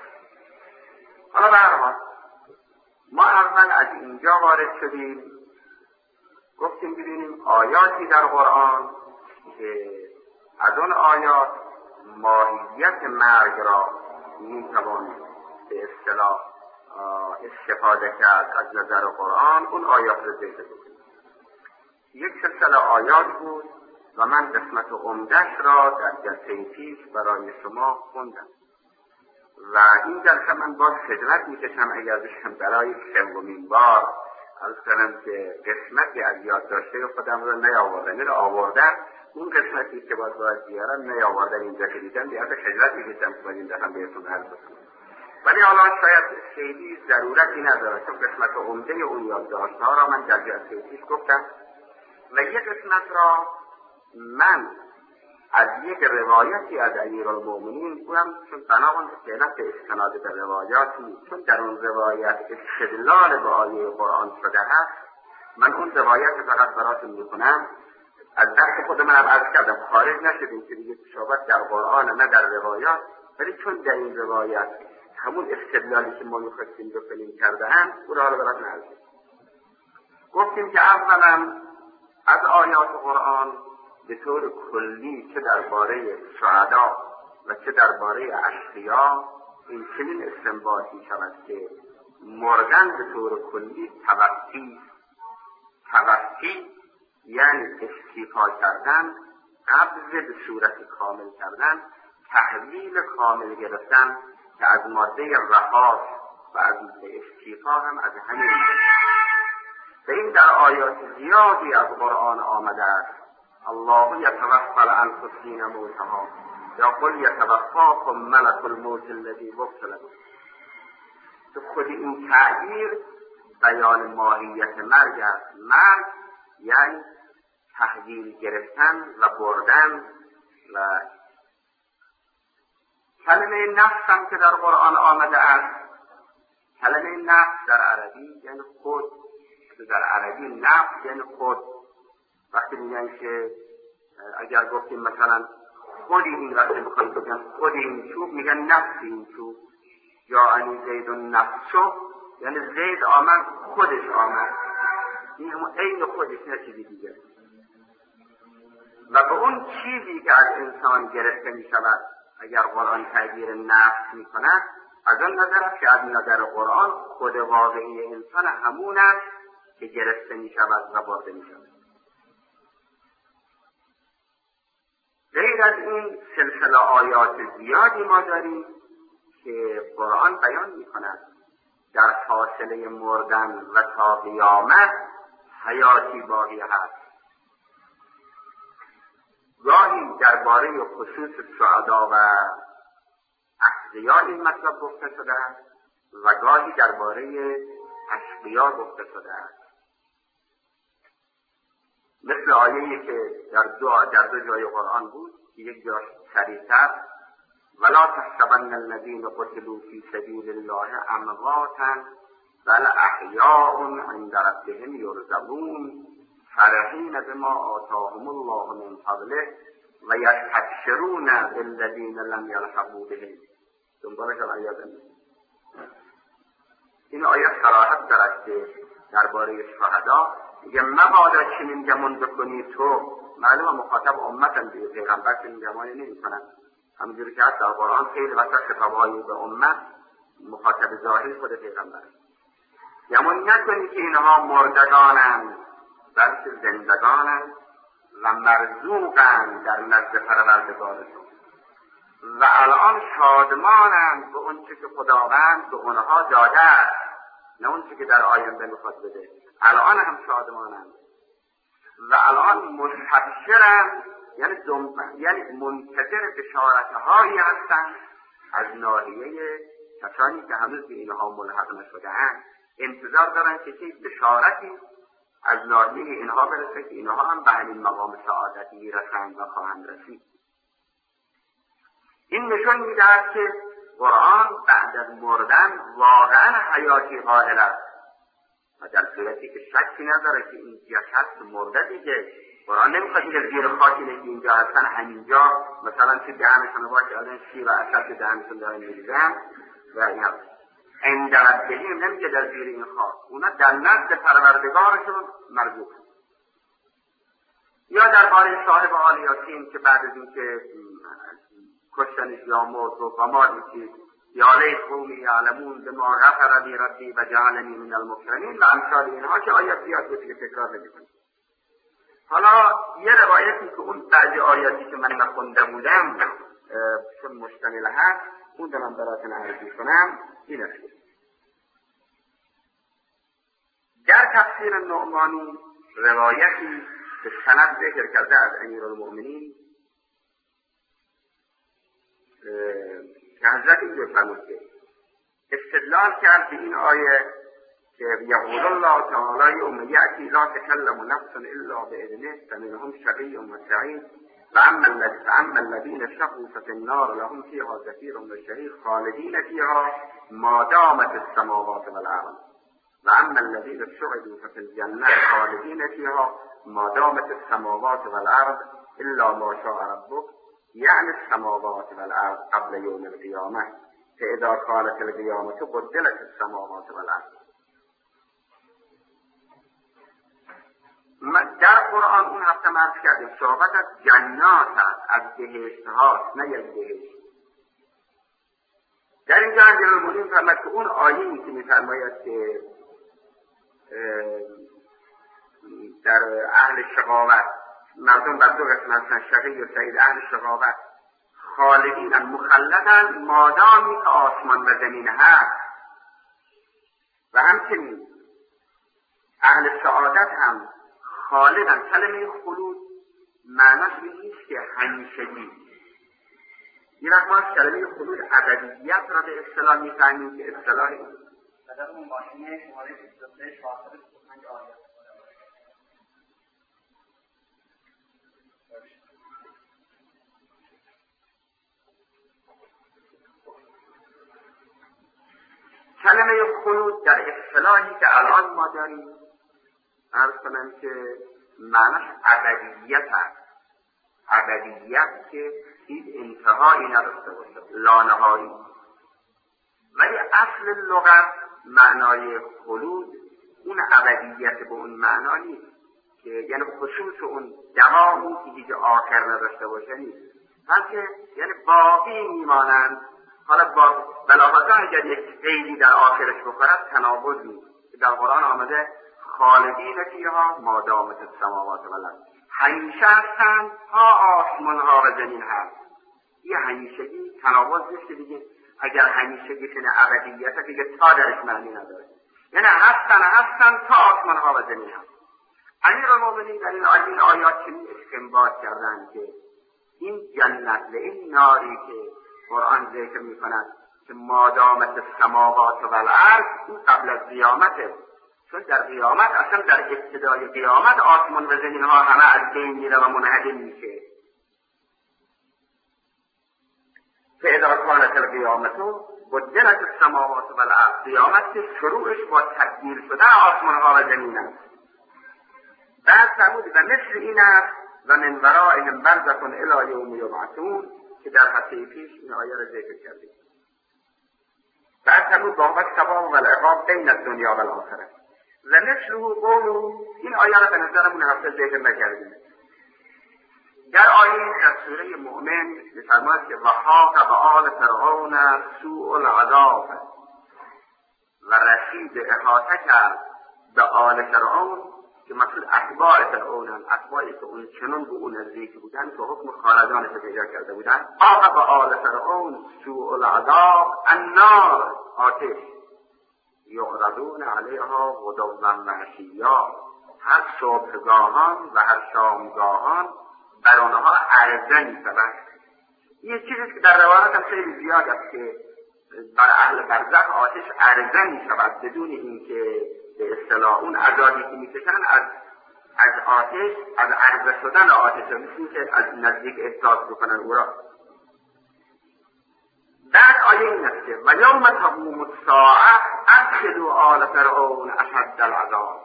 حالا به هر حال ما اول از اینجا وارد شدیم، گفتیم ببینیم آیاتی در قرآن که از اون آیات ماهیت مرگ را میتوان به اصطلاح استفاده کرد از نظر قرآن، اون آیات رو ذکر کنیم. یک سلسله آیات بود و من قسمت عمده‌اش را در جلسه پیش برای شما خوندم و این جلسه من باز خجلت میکشم اگر بشم برای سومین بار عرض کنم که قسمتی از یادداشته خودم رو نیاوردم. این رو آوردم، اون قسمتی که باید بیارم نیاوردم. اینجا که دیدم دیگه خجلت میکشم که باید این دفعه بهتون عرض کنم. ولی حالا شاید خیلی ضرورتی نداره چون قسمت عمده اون یادداشت‌ها را من در جلسه پیش گفتم و یک قسمت را من از یک روایتی از امیرالمومنین گویم، چون بنابراین فعلا به استناد به روایات نیست، چون در اون روایت استدلال به آیه قرآن شده هست، من اون روایت فقط براتون میکنم. از دست خود منم عرض کردم خارج نشدیم که دیگه تشابهت در قرآن نه در روایات، ولی چون در این روایت همون استدلالی که ما میخواستیم بکنیم کرده هم او را براتون عرض گفتیم که اولا از آیات قرآن به طور کلی چه درباره شهدا و چه درباره اشقیا این چنین استنباط می شود که مردن به طور کلی توفی یعنی استیفا کردن، قبض به صورت کامل کردن، تحویل کامل گرفتن که از ماده رفاق و از استیفا هم از همین و این در آیات زیادی از قرآن آمده است. الله یتوفی الانفس حین موتها یا قل یتوفاکم ملک الموت الذی وکل بکم. تو خود این تعبیر بیان ماهیت مرگ است. مرگ یعنی تحویل گرفتن و بردن. و کلمه نفس هم که در قرآن آمده است، کلمه نفس در عربی یعنی خود، در عربی نفس یعنی خود. وقتی میگن که اگر گفتیم مثلا خودی این وقتی میخوایم بگن خودی این چوب، میگن نفس این چوب. یا انی زید نفسو یعنی زید آمد خودش آمد، این همون عین خودش نه چیزی دیگه. و به اون چیزی که از انسان گرفته میشود اگر قرآن تعبیر نفس میکند، از آن نظر است که از نظر قرآن خود واقعی انسان همون است که گرفته میشود و برده میشود. غیر از این سلسله آیات زیادی ما داریم که قرآن بیان میکند در فاصله مردن و تا قیامت حیاتی باقی هست. گاهی درباره خصوص شهدا و اشقیا این مطلب گفته شده است و گاهی درباره اشقیا گفته شده است. مثل آیه‌ای که در دو جای قرآن بود که یک جا سریع‌تر ولا تحسبن الذين قتلوا في سبيل الله امواتا بل احیاء عند ربهم یرزقون فرحین بما آتاهم الله من فضله و یستبشرون بالذین لم یلحقوا بهم. دنبالش آیات این آیات صراحت دارد که درباره شهدا میگه مبادا چنین گمان بکنی تو، معلومه مخاطب امتن دیگه، پیغمبر چنین گمانی نمیکنن، همونجوری که هست در قرآن خیلی وقتا خطابهایی به امت مخاطب ظاهری خود پیغمبر. گمان نکنی که اینها مردگانند بلکه زندگانند و مرزوقند در نزد پروردگارشون و الان شادمانند به اون چه که خداوند به اونها داده است، نه اون چه که در آینده میخواد بده. الان هم شادمانند و الان مستبشرند، یعنی منتظر بشارتهایی هستند از ناحیه کسانی که هنوز به اینها ملحق نشده‌اند. انتظار دارن که چه بشارتی از ناحیه اینها برسه که اینها هم به همین مقام سعادتی میرسند و خواهند رسید. این نشون میدهد که قرآن بعد از مردن واقعا حیاتی قائل است و در صورتی که شکی نداره که این جسد مرده دیگه. قرآن نمیخواد که زیر خاکی که اینجا هستن همینجا مثلا که دهنشون باشه آدم شیر و اصل که دهنشون داره میریزن و اینا عند ربهم، نمیگه در زیر این خاک، اونا در نزد پروردگارشون مرزوق. یا درباره صاحب آل یاسین که بعد از این که کشتنش یا مرد و فمادی که یا لیت قومی یعلمون بما غفر لی ربی و جعلنی من المکرمین و امثال اینها که آیات زیاد بود که تکرار نمی‌کنم. حالا یه روایتی که اون بعضی آیاتی که من نخونده بودم چون مشتمل هست اون دارم براتون عرض کنم. این است در تفسیر نعمانی روایتی به سند ذکر کرده از امیرالمؤمنین که حضرت اینجا فرمود که استدلال کرد به این آیه که یقول الله تعالی یوم یأتی لا تکلم نفس الا باذنه فمنهم شقی و سعید و اما الذین شقوا ففی النار لهم فیها زفیر و شهیق خالدین فیها ما دامت السماوات والارض و اما الذین سعدوا ففی الجنة خالدین فیها ما دامت السماوات والارض الا ما شاء ربک یعنی السماوات والارض قبل یوم القیامه فاذا كانت القیامه بدلت السماوات والارض. در قرآن اون هفته مرز کردیم صحبت از جنات هست، از بهشت هاست، نه یک بهشت. در اینجا امیرالمؤمنین فرمود که اون آیه‌ای که می‌فرماید که در اهل شقاوت مردم بر دو قسم هستن، شقی و سعید. اهل شقاوت خالدین مخلدن مادامی که آسمان و زمین هست و همچنین اهل سعادت هم خالدن. کلمه خلود معناش نیست که همیشگی. این وقت ما کلمه خلود ابدیت را به اصطلاح می‌فهمیم که اصطلاحی در اون ماشین شماره 23 شاخص 25 آیات کلمه خلود در اصطلاحی که الان ما داریم عرض کنم که معناش ابدیت است. ابدیت که هیچ انتهایی نداشته باشه، لانهایی. ولی اصل لغت معنای خلود اون ابدیت به اون معنا نیست که یعنی خصوص اون دوامی که هیچ آخر نداشته باشه نیست، بلکه یعنی باقی میمانند. حالا با بلاغتا اگر یک قیدی در آخرش بخورد تناقض نیست. در قرآن آمده خالدین فیها ما دامت السماوات والارض، همیشه هستند تا آسمان ها و زمین هست. یه همیشگی تناقض نیست دیگه. اگر همیشگی کنه ابدیت دیگه تا درش معنی نداره، یعنی هستن تا آسمان ها و زمین هست. امیرالمؤمنین در این آیات چنین استنباط کردند که این جنت و این ناری که قرآن ذکر می‌کند که ما دامت السماوات والارض این قبل از قیامته، چون در قیامت اصلا در ابتدای قیامت آسمان و زمین ها همه از بین میره و منهدم میشه. که اذا کانت القیامت بدلت السماوات والارض، قیامت که شروعش با تبدیل شدن آسمان ها و زمین است. بعد فرمود و مثل این است و من ورائهم برزخ الی یوم یبعثون که در هفته پیش این آیه را ذکر کردیم. بعد فرمود با وقت ثواب و العقاب بین الدنیا و الاخره و مثله قوله. این آیه را به نظرمون هفته ذکر نکردیم. در آیه در سوره مؤمن می‌فرماید که وحاق بآل فرعون سوء العذاب و رسید احاطه کرد به آل فرعون که مقصود اتباع فرعونن، اتباعی که اون چنان به اون نزدیک بودن که حکم خارجانش رو پیدا کرده بودن. وحاق بآل فرعون سوء العذاب النار، آتش یعرضون علیها غدوا و عشیا، هر صبحگاهان و هر شامگاهان بر آنها عرضه می‌شود. یه چیزی که در روایات هم خیلی زیاد است که بر اهل برزخ آتش عرضه می‌شود بدون اینکه به اصطلاح اون عذابی که می‌کشن از آتش، از عرضه شدن آتش می‌شه که از نزدیک احساس بکنن او را. بعد آیه این است که و یوم تقوم الساعه ادخلوا آل فرعون اشد العذاب،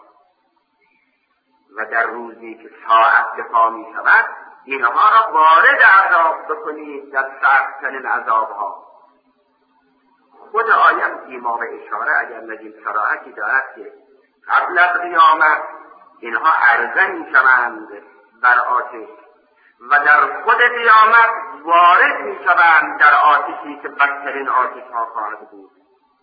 و در روزی که ساعت دفاع می شود اینها را وارد عذاب بکنید در سخت‌ترین عذابها. خود آیه ایما و اشاره اگر نجیم صراحتی دارد که قبل از قیامت اینها عرضه می شوند بر آتش و در خود قیامت وارد می شوند در آتشی که بدترین آتش ها خواهد بود.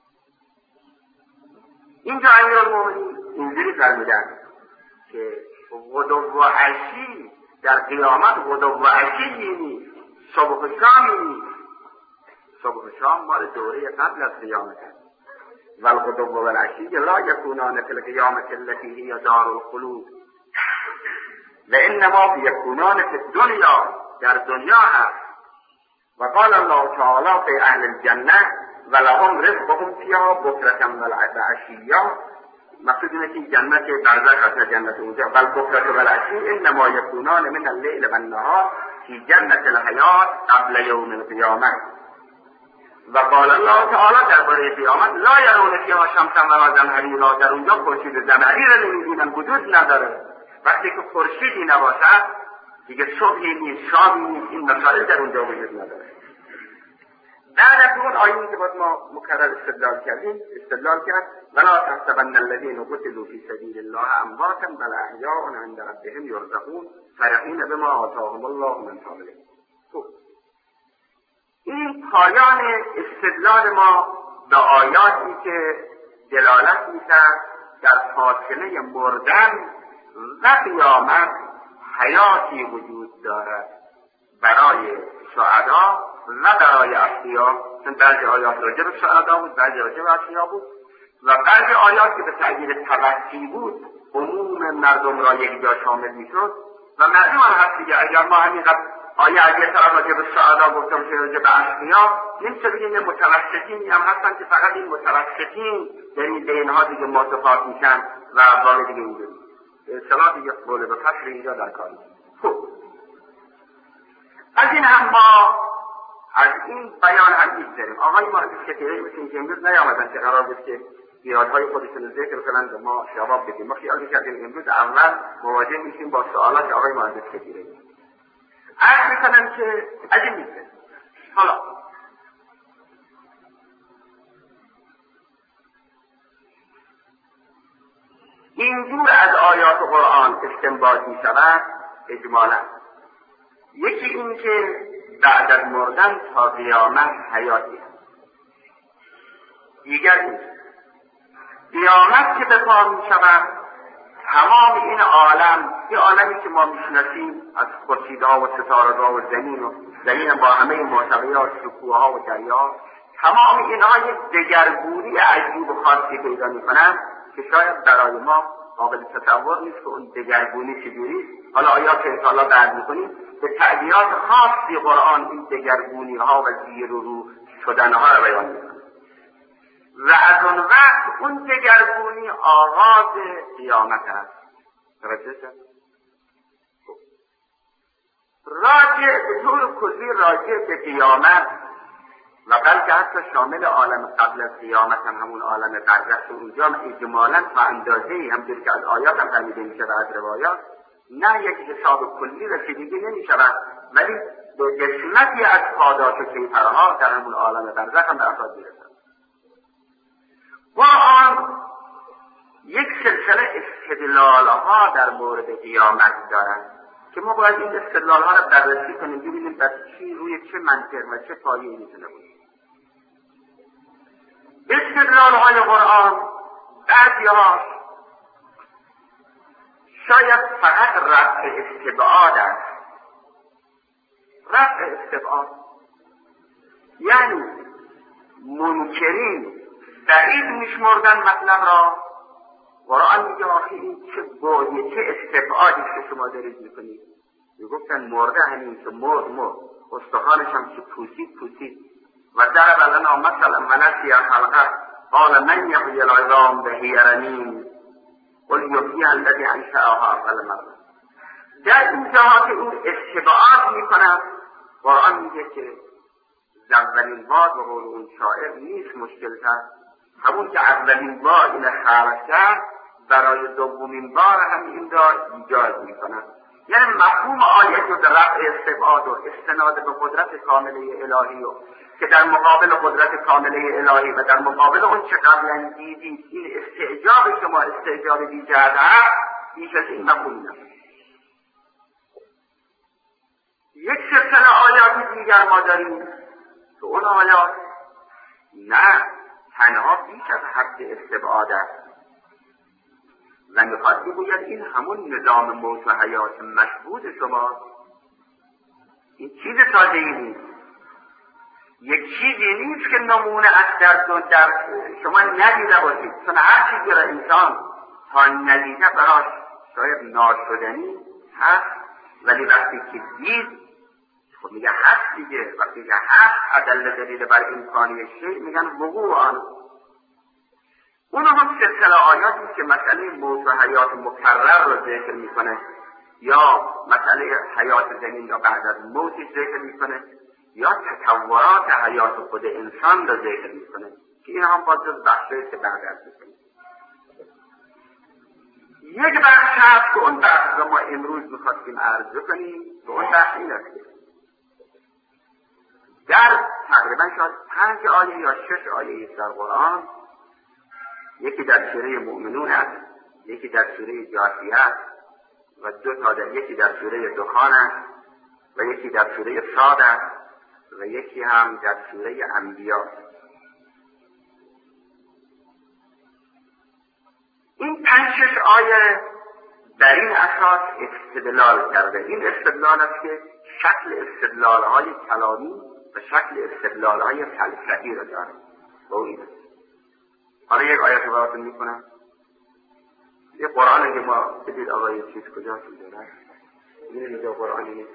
اینجا امیرالمومنین اینجوری فرمودند که غدو و عشی در قیامت غدو و عشی نیست، صبح و شامی نیست. صبح و شام مال دوره قبل از قیامت است. والغدو و العشی لا یکونان فی القیامت التي هی دار الخلود و انما یکونان فی الدنیا، در دنیا هست. و قال الله تعالی فی اهل الجنه ولهم رزقهم فیها بکرة و عشیا. مقصود اینه که جنت برزخ است، جنت اونجا. بل بکرة و العشی انما یکونان من اللیل و النهار فی جنت الحیات قبل یوم القیامه. و قال الله تعالی درباره قیامت لا یرون فیها شمسا و زمهریرا، در اونجا خورشید و زمهریر رو نمی‌بینن، وجود نداره. وقتی که خورشیدی نباشد دیگه صبحی نیست، شامی نیست، این مسائل در اونجا وجود نداره. بعد از اون آیه‌ای که باید ما مکرر استدلال کرد ولا تحسبن الذين قتلوا في سبيل الله امواتا بل احیاء عند ربهم یرزقون فرحین بما آتاهم الله من فضله. این پایان استدلال ما به آیاتی که دلالت می‌کرد در فاصله مردن و قیامت حیاتی وجود دارد برای شهدا و برای اشقیا. چون بعضی آیات راجع به شهدا بود، بعضی راجع به اشقیا بود و بعضی آیات که به تعبیر توقی بود عموم مردم را یک جا شامل می‌شد. و معلوم هست دیگه اگر ما همینقدر آیه از یه طرف راجع به شهدا گفتم که راجع به اشقیا، نمیشه بگیم یه متوسطینی هم هستن که فقط این متوسطین در این بینها دیگه متفاوت میشن و واقع دیگه اینجوری اصطلاح دیگه قول به فصل اینجا در کاری. از این هم ما از این بیان هم می‌گذاریم. آقای مهندس شکیری مثل که امروز نیامدن که قرار بود که ایرادهای خودشون ذکر کنند و ما جواب بدیم. ما خیال می‌کردیم امروز اول مواجه میشیم با سوالات آقای مهندس شکیری. عرض می‌کنم که از این می‌گذاریم. حالا اینجور از آیات قرآن استنباط می‌شود اجمالاً. یکی این که بعد از مردن تا قیامت حیاتی هست. دیگر این قیامت که به پا می شود تمام این عالم، این عالمی که ما میشناسیم از خورشیدها و ستاره‌ها و زمین با همه محتویات شکوها و دریا، تمام اینها یک دگرگونی عجیب و خاصی پیدا میکنن که شاید برای ما قابل تصور نیست که اون دگرگونی چجوری. حالا آیات که انشاءالله بعد میکنیم به تعبیرات خاصی قرآن این دگرگونی ها و زیر و رو شدن ها رو بیان میکنه و از اون وقت اون دگرگونی آغاز قیامت است. توجه شد؟ راجع به طور کلی راجع به قیامت و بلکه حتی شامل عالم قبل از قیامت هم همون عالم برزخ اونجا هم اجمالا تا اندازه‌ای همونطور که از آیات هم فهمیده میشه و از روایات نه یک حساب کلی رسیدگی نمیشود، ولی به قسمتی از پاداش و کیفرها در همون عالم برزخ هم به افراد میرسد. قرآن یک سلسله استدلالها در مورد قیامت دارد که ما باید این استدلالها را بررسی کنیم ببینیم بر چی روی چه منطق و چه پایه‌ای میتونه باشه. استدلالهای قرآن بعضی‌ها شاید فقط رفع استبعاد است. رفع استبعاد یعنی منکرین بعید میشمردن مطلب را. قرآن میگه آخه این چه بعدی چه استبعادی که شما دارید میکنید. میگفتن مرده همین که مرد استخوانش هم که پوسید و ضرب لنا مثلا منسی خلقه قال من یحیی العظام وهی رمیم قل یحییها الذی انشأها اول مرة. در این جاها که این استبعاد میکنن قرآن میگه که اولین بار به قول اون شاعر نیست مشکلتر، همون که اولین بار این خلق کرد برای دومین بار هم این را ایجاد میکنن. یعنی مفهوم آیه رو در رفع استبعاد و استناد به قدرت کامله الهی و که در مقابل قدرت کامله الهی و در مقابل اون چه قبلا دیدید این استعجاب شما استعجاب بی‌جهت هست، بیش از این مفهوم نمید. یک سلسله آیاتی دیگر ما داریم که اون آیات نه تنها بیش از حد استبعاد است و میخواد بگوید این همون نظام موت و حیات مشهود شما. این چیز ساده‌ای نیست، یک چیزی نیست که نمونه از در شما ندیده باشید، چون هر چیزی را انسان تا ندیده براش شاید ناشدنی هست، ولی وقتی که دید خب میگه هست دیگه. وقتی که هست ادله دلیل بر امکانی شیء میگن وقوع آن. اون هم سلسله آیاتی که مسئله موت و حیات مکرر رو ذکر میکنه یا مسئله حیات زمین را بعد از موتی ذکر میکنه یا تطورات حیات خود انسان را ذکر میکنه که این هم باز جز بحثه که بعد از میکنه. یک بحث هست که اون بحث رو ما امروز میخواستیم عرض کنیم که اون بحث این است که در تقریبا شاید 5 آیه یا 6 آیه در قرآن، یکی در سوره مؤمنون است، یکی در سوره جاثیه است و یکی در سوره دخان است و یکی در سوره صاد است و یکی هم در سوره انبیاء. این 5-6 آیه در این اساس استدلال کرده. این استدلال است که شکل استدلال‌های کلامی و شکل استدلال‌های فلسفی را داره. با این حالا یک آیه رو براتون میکنم. یه قرآن که ما بدید آقای چیز کجا شده نه؟ این اینجا قرآنی نیست.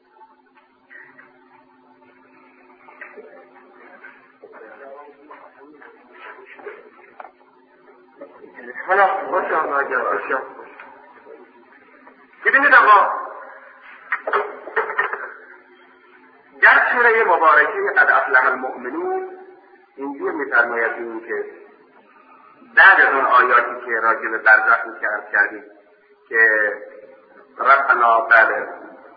حالا باشه آقا باشه. ببینید آقا در سوره مبارکه قد افلح المؤمنون اینجور می‌فرماید این که بعد از اون آیاتی که راجع به برزخ می‌کرد کردیم که ربنا بله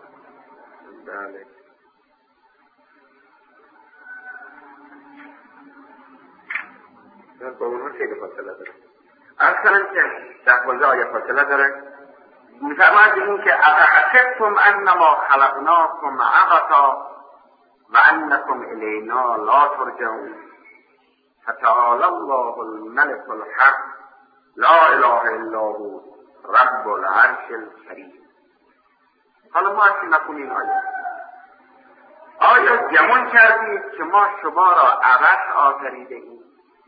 با اونها خیلی فاصله داره. اصلا که 10 آیه فاصله داره. می‌فرماید این که افحسبتم انما خلقناکم عبثا و انکم الینا لا ترجعون فتعالی الله الملك الحق لا اله الا هو رب العرش الکریم. حالا ما اصلا نکنیم آیا گمان کردید که ما شما را عبث آفریده ایم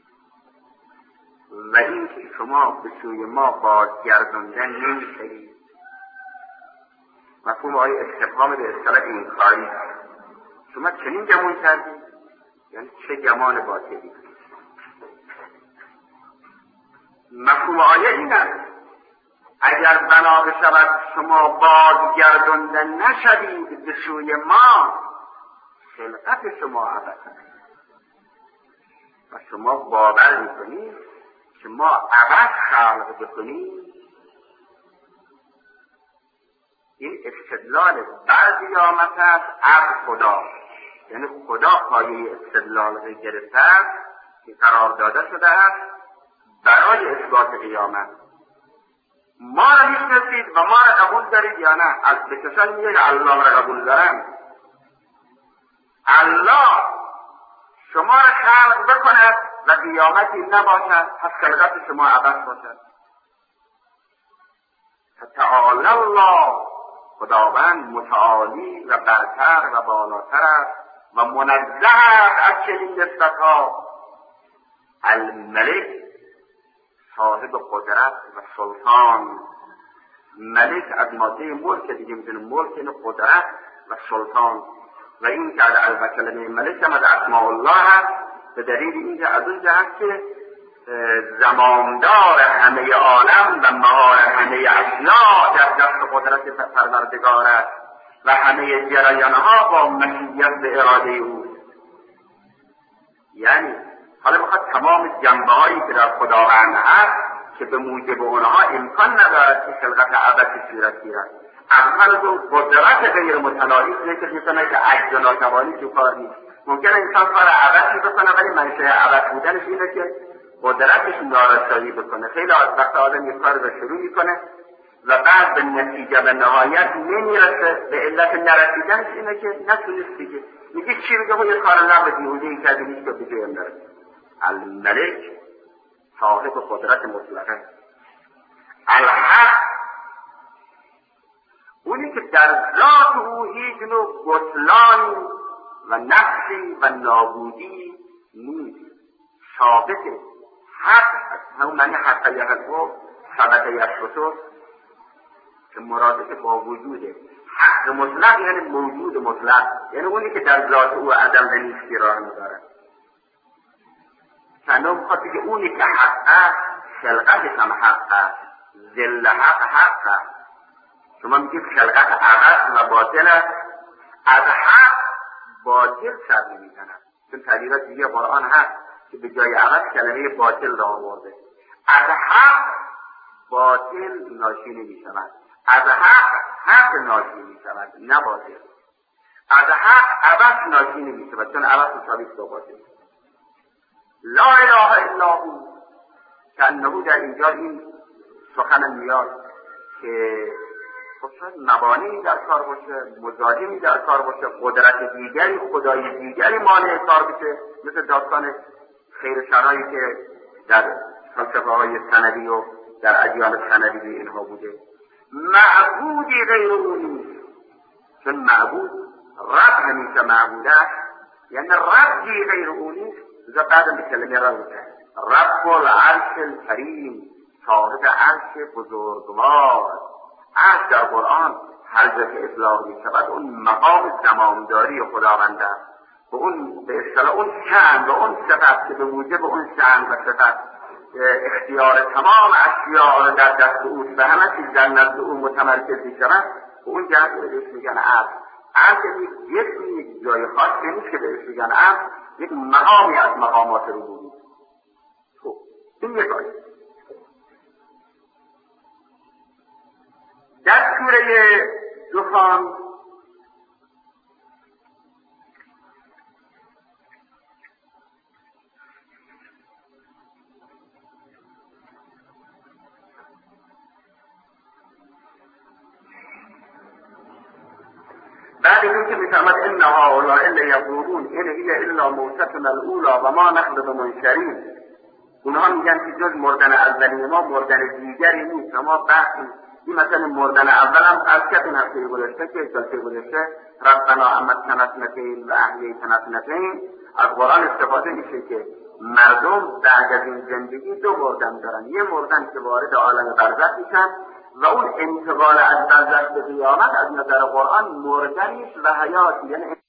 و این که شما به سوی ما بازگرداندن نمی‌شوید؟ مفهوم آیه استفهام به اصطلاح انکاری. شما چنین گمان کردید؟ یعنی چه گمان باطلی؟ مفهوم آیه این است اگر بنا بشود شما بازگرداندن نشوید به سوی ما، خلقت شما عبث است. و شما باور میکنید که ما عبث خلق بکنیم، این استدلال بر قیامت است از خدا، یعنی خدا پایه استدلال را گرفته است که قرار داده شده است برای اثبات قیامت. ما را میشناسید و ما را قبول دارید یا نه؟ از بکشان میگه الله را قبول دارم. الله شما را خلق بکند و قیامتی نباشد، پس خلقت شما عبث باشد. تعالی الله، خداوند متعالی و برتر و بالاتر است و منزه است از چنین نسبتها. الملک، صاحب قدرت و سلطان. ملک از ماده ملک دیگه میدونیم، ملک این قدرت و سلطان، و این که البته کلمه ملک هم از اسماء الله هست، به دلیل اینکه از اون جهت که زمامدار همه عالم و مهار همه اشیاء در دست قدرت پروردگار است و همه جریانها با مشیت به اراده او. یعنی حالا بخواد تمام جنبه هایی که در خداوند هست که به موجب اونها امکان ندارد که خلقت عبثی صورت گیرد. اول دو قدرت غیر متناهی ذکر میکنه که عجز و ناتوانی تو کار نیست. ممکنه انسان کار عبثی بکنه ولی منشأ عبث بودنش اینه که قدرتش نارسایی بکنه. خیلی از وقت آدم یک کار رو شروع میکنه و بعد به نتیجه و نهایت نمیرسه، به علت نرسیدنش اینه که نتونست دیگه. میگه چی میگه؟ یه کار لغو بیهوده‌ای کردی نیست که به جای نرسه. الملک صاحب قدرت مطلقه. الحق اونی که در ذات او هیچ نوع بطلانی و نقصی و نابودی نیست، ثابته. حق همون معنی حق یحقو ثبت یثبتو که مرادف با وجوده. حق مطلق یعنی موجود مطلق، یعنی اونی که در ذات او عدم و نیستی راه نداره. چندم خاطر که اونی که حق است خلقتش هم حق است، ذل حق است. شما میگید خلقت عبث و باطل است، از حق باطل سر نمیزند. چون تعبیرات دیگه قرآن هست که به جای عبث کلمه باطل را آورده. از حق باطل ناشی نمیشود، از حق ناشی میشود، نه باطل. از حق عبث ناشی نمیشود، چون عبث مشابه با باطل. لا اله الا هو، که انه در اینجا این سخن میاد که خصوصا مبانی در کار باشه، مزاحمی در کار باشه، قدرت دیگری، خدای دیگری مانع کار بشه، مثل داستان خیر شرایی که در فلسفه های سندی و در ادیان سندی اینها بوده. معبودی غیر اونی، چون معبود رب همیشه معبود است، یعنی ربی غیر اونی. اذا بعد به کلمه رب العرش الکریم، صاحب عرش بزرگوار. عرش در قرآن هر جا که اطلاق می شود اون مقام زمامداری خداوند است، و اون به اصطلاح اون شأن و اون صفت که به موجب اون شأن و صفت اختیار تمام اشیاء را در دست اوست و همه چیز در نزد او متمرکز می شود، و اون جهت بهش میگن عرش. عرش یک جای خاص نیست که بهش میگن عرش، یک مقامی از مقامات ربوبیت. خب این یک آیه. در سوره دخان بعد اینکه میفرماد ان هؤلاء الا یقولون ان هی الا موتتنا الاولی و ما نحن بمنشرین، اونها میگن که جز مردن اولی ما مردن دیگری نیست. اما بحث این مثلا مردن اول هم از کتون هفته گذشته که جلسه گذشته ربنا امتنا اثنتین و احییتنا اثنتین، از قرآن استفاده میشه که مردم بعد از این زندگی دو مردن دارن. یه مردن که وارد عالم برزخ میشن و اون انتقال از برزخ به قیامت از نظر قرآن مردنیست و حیاتی، یعنی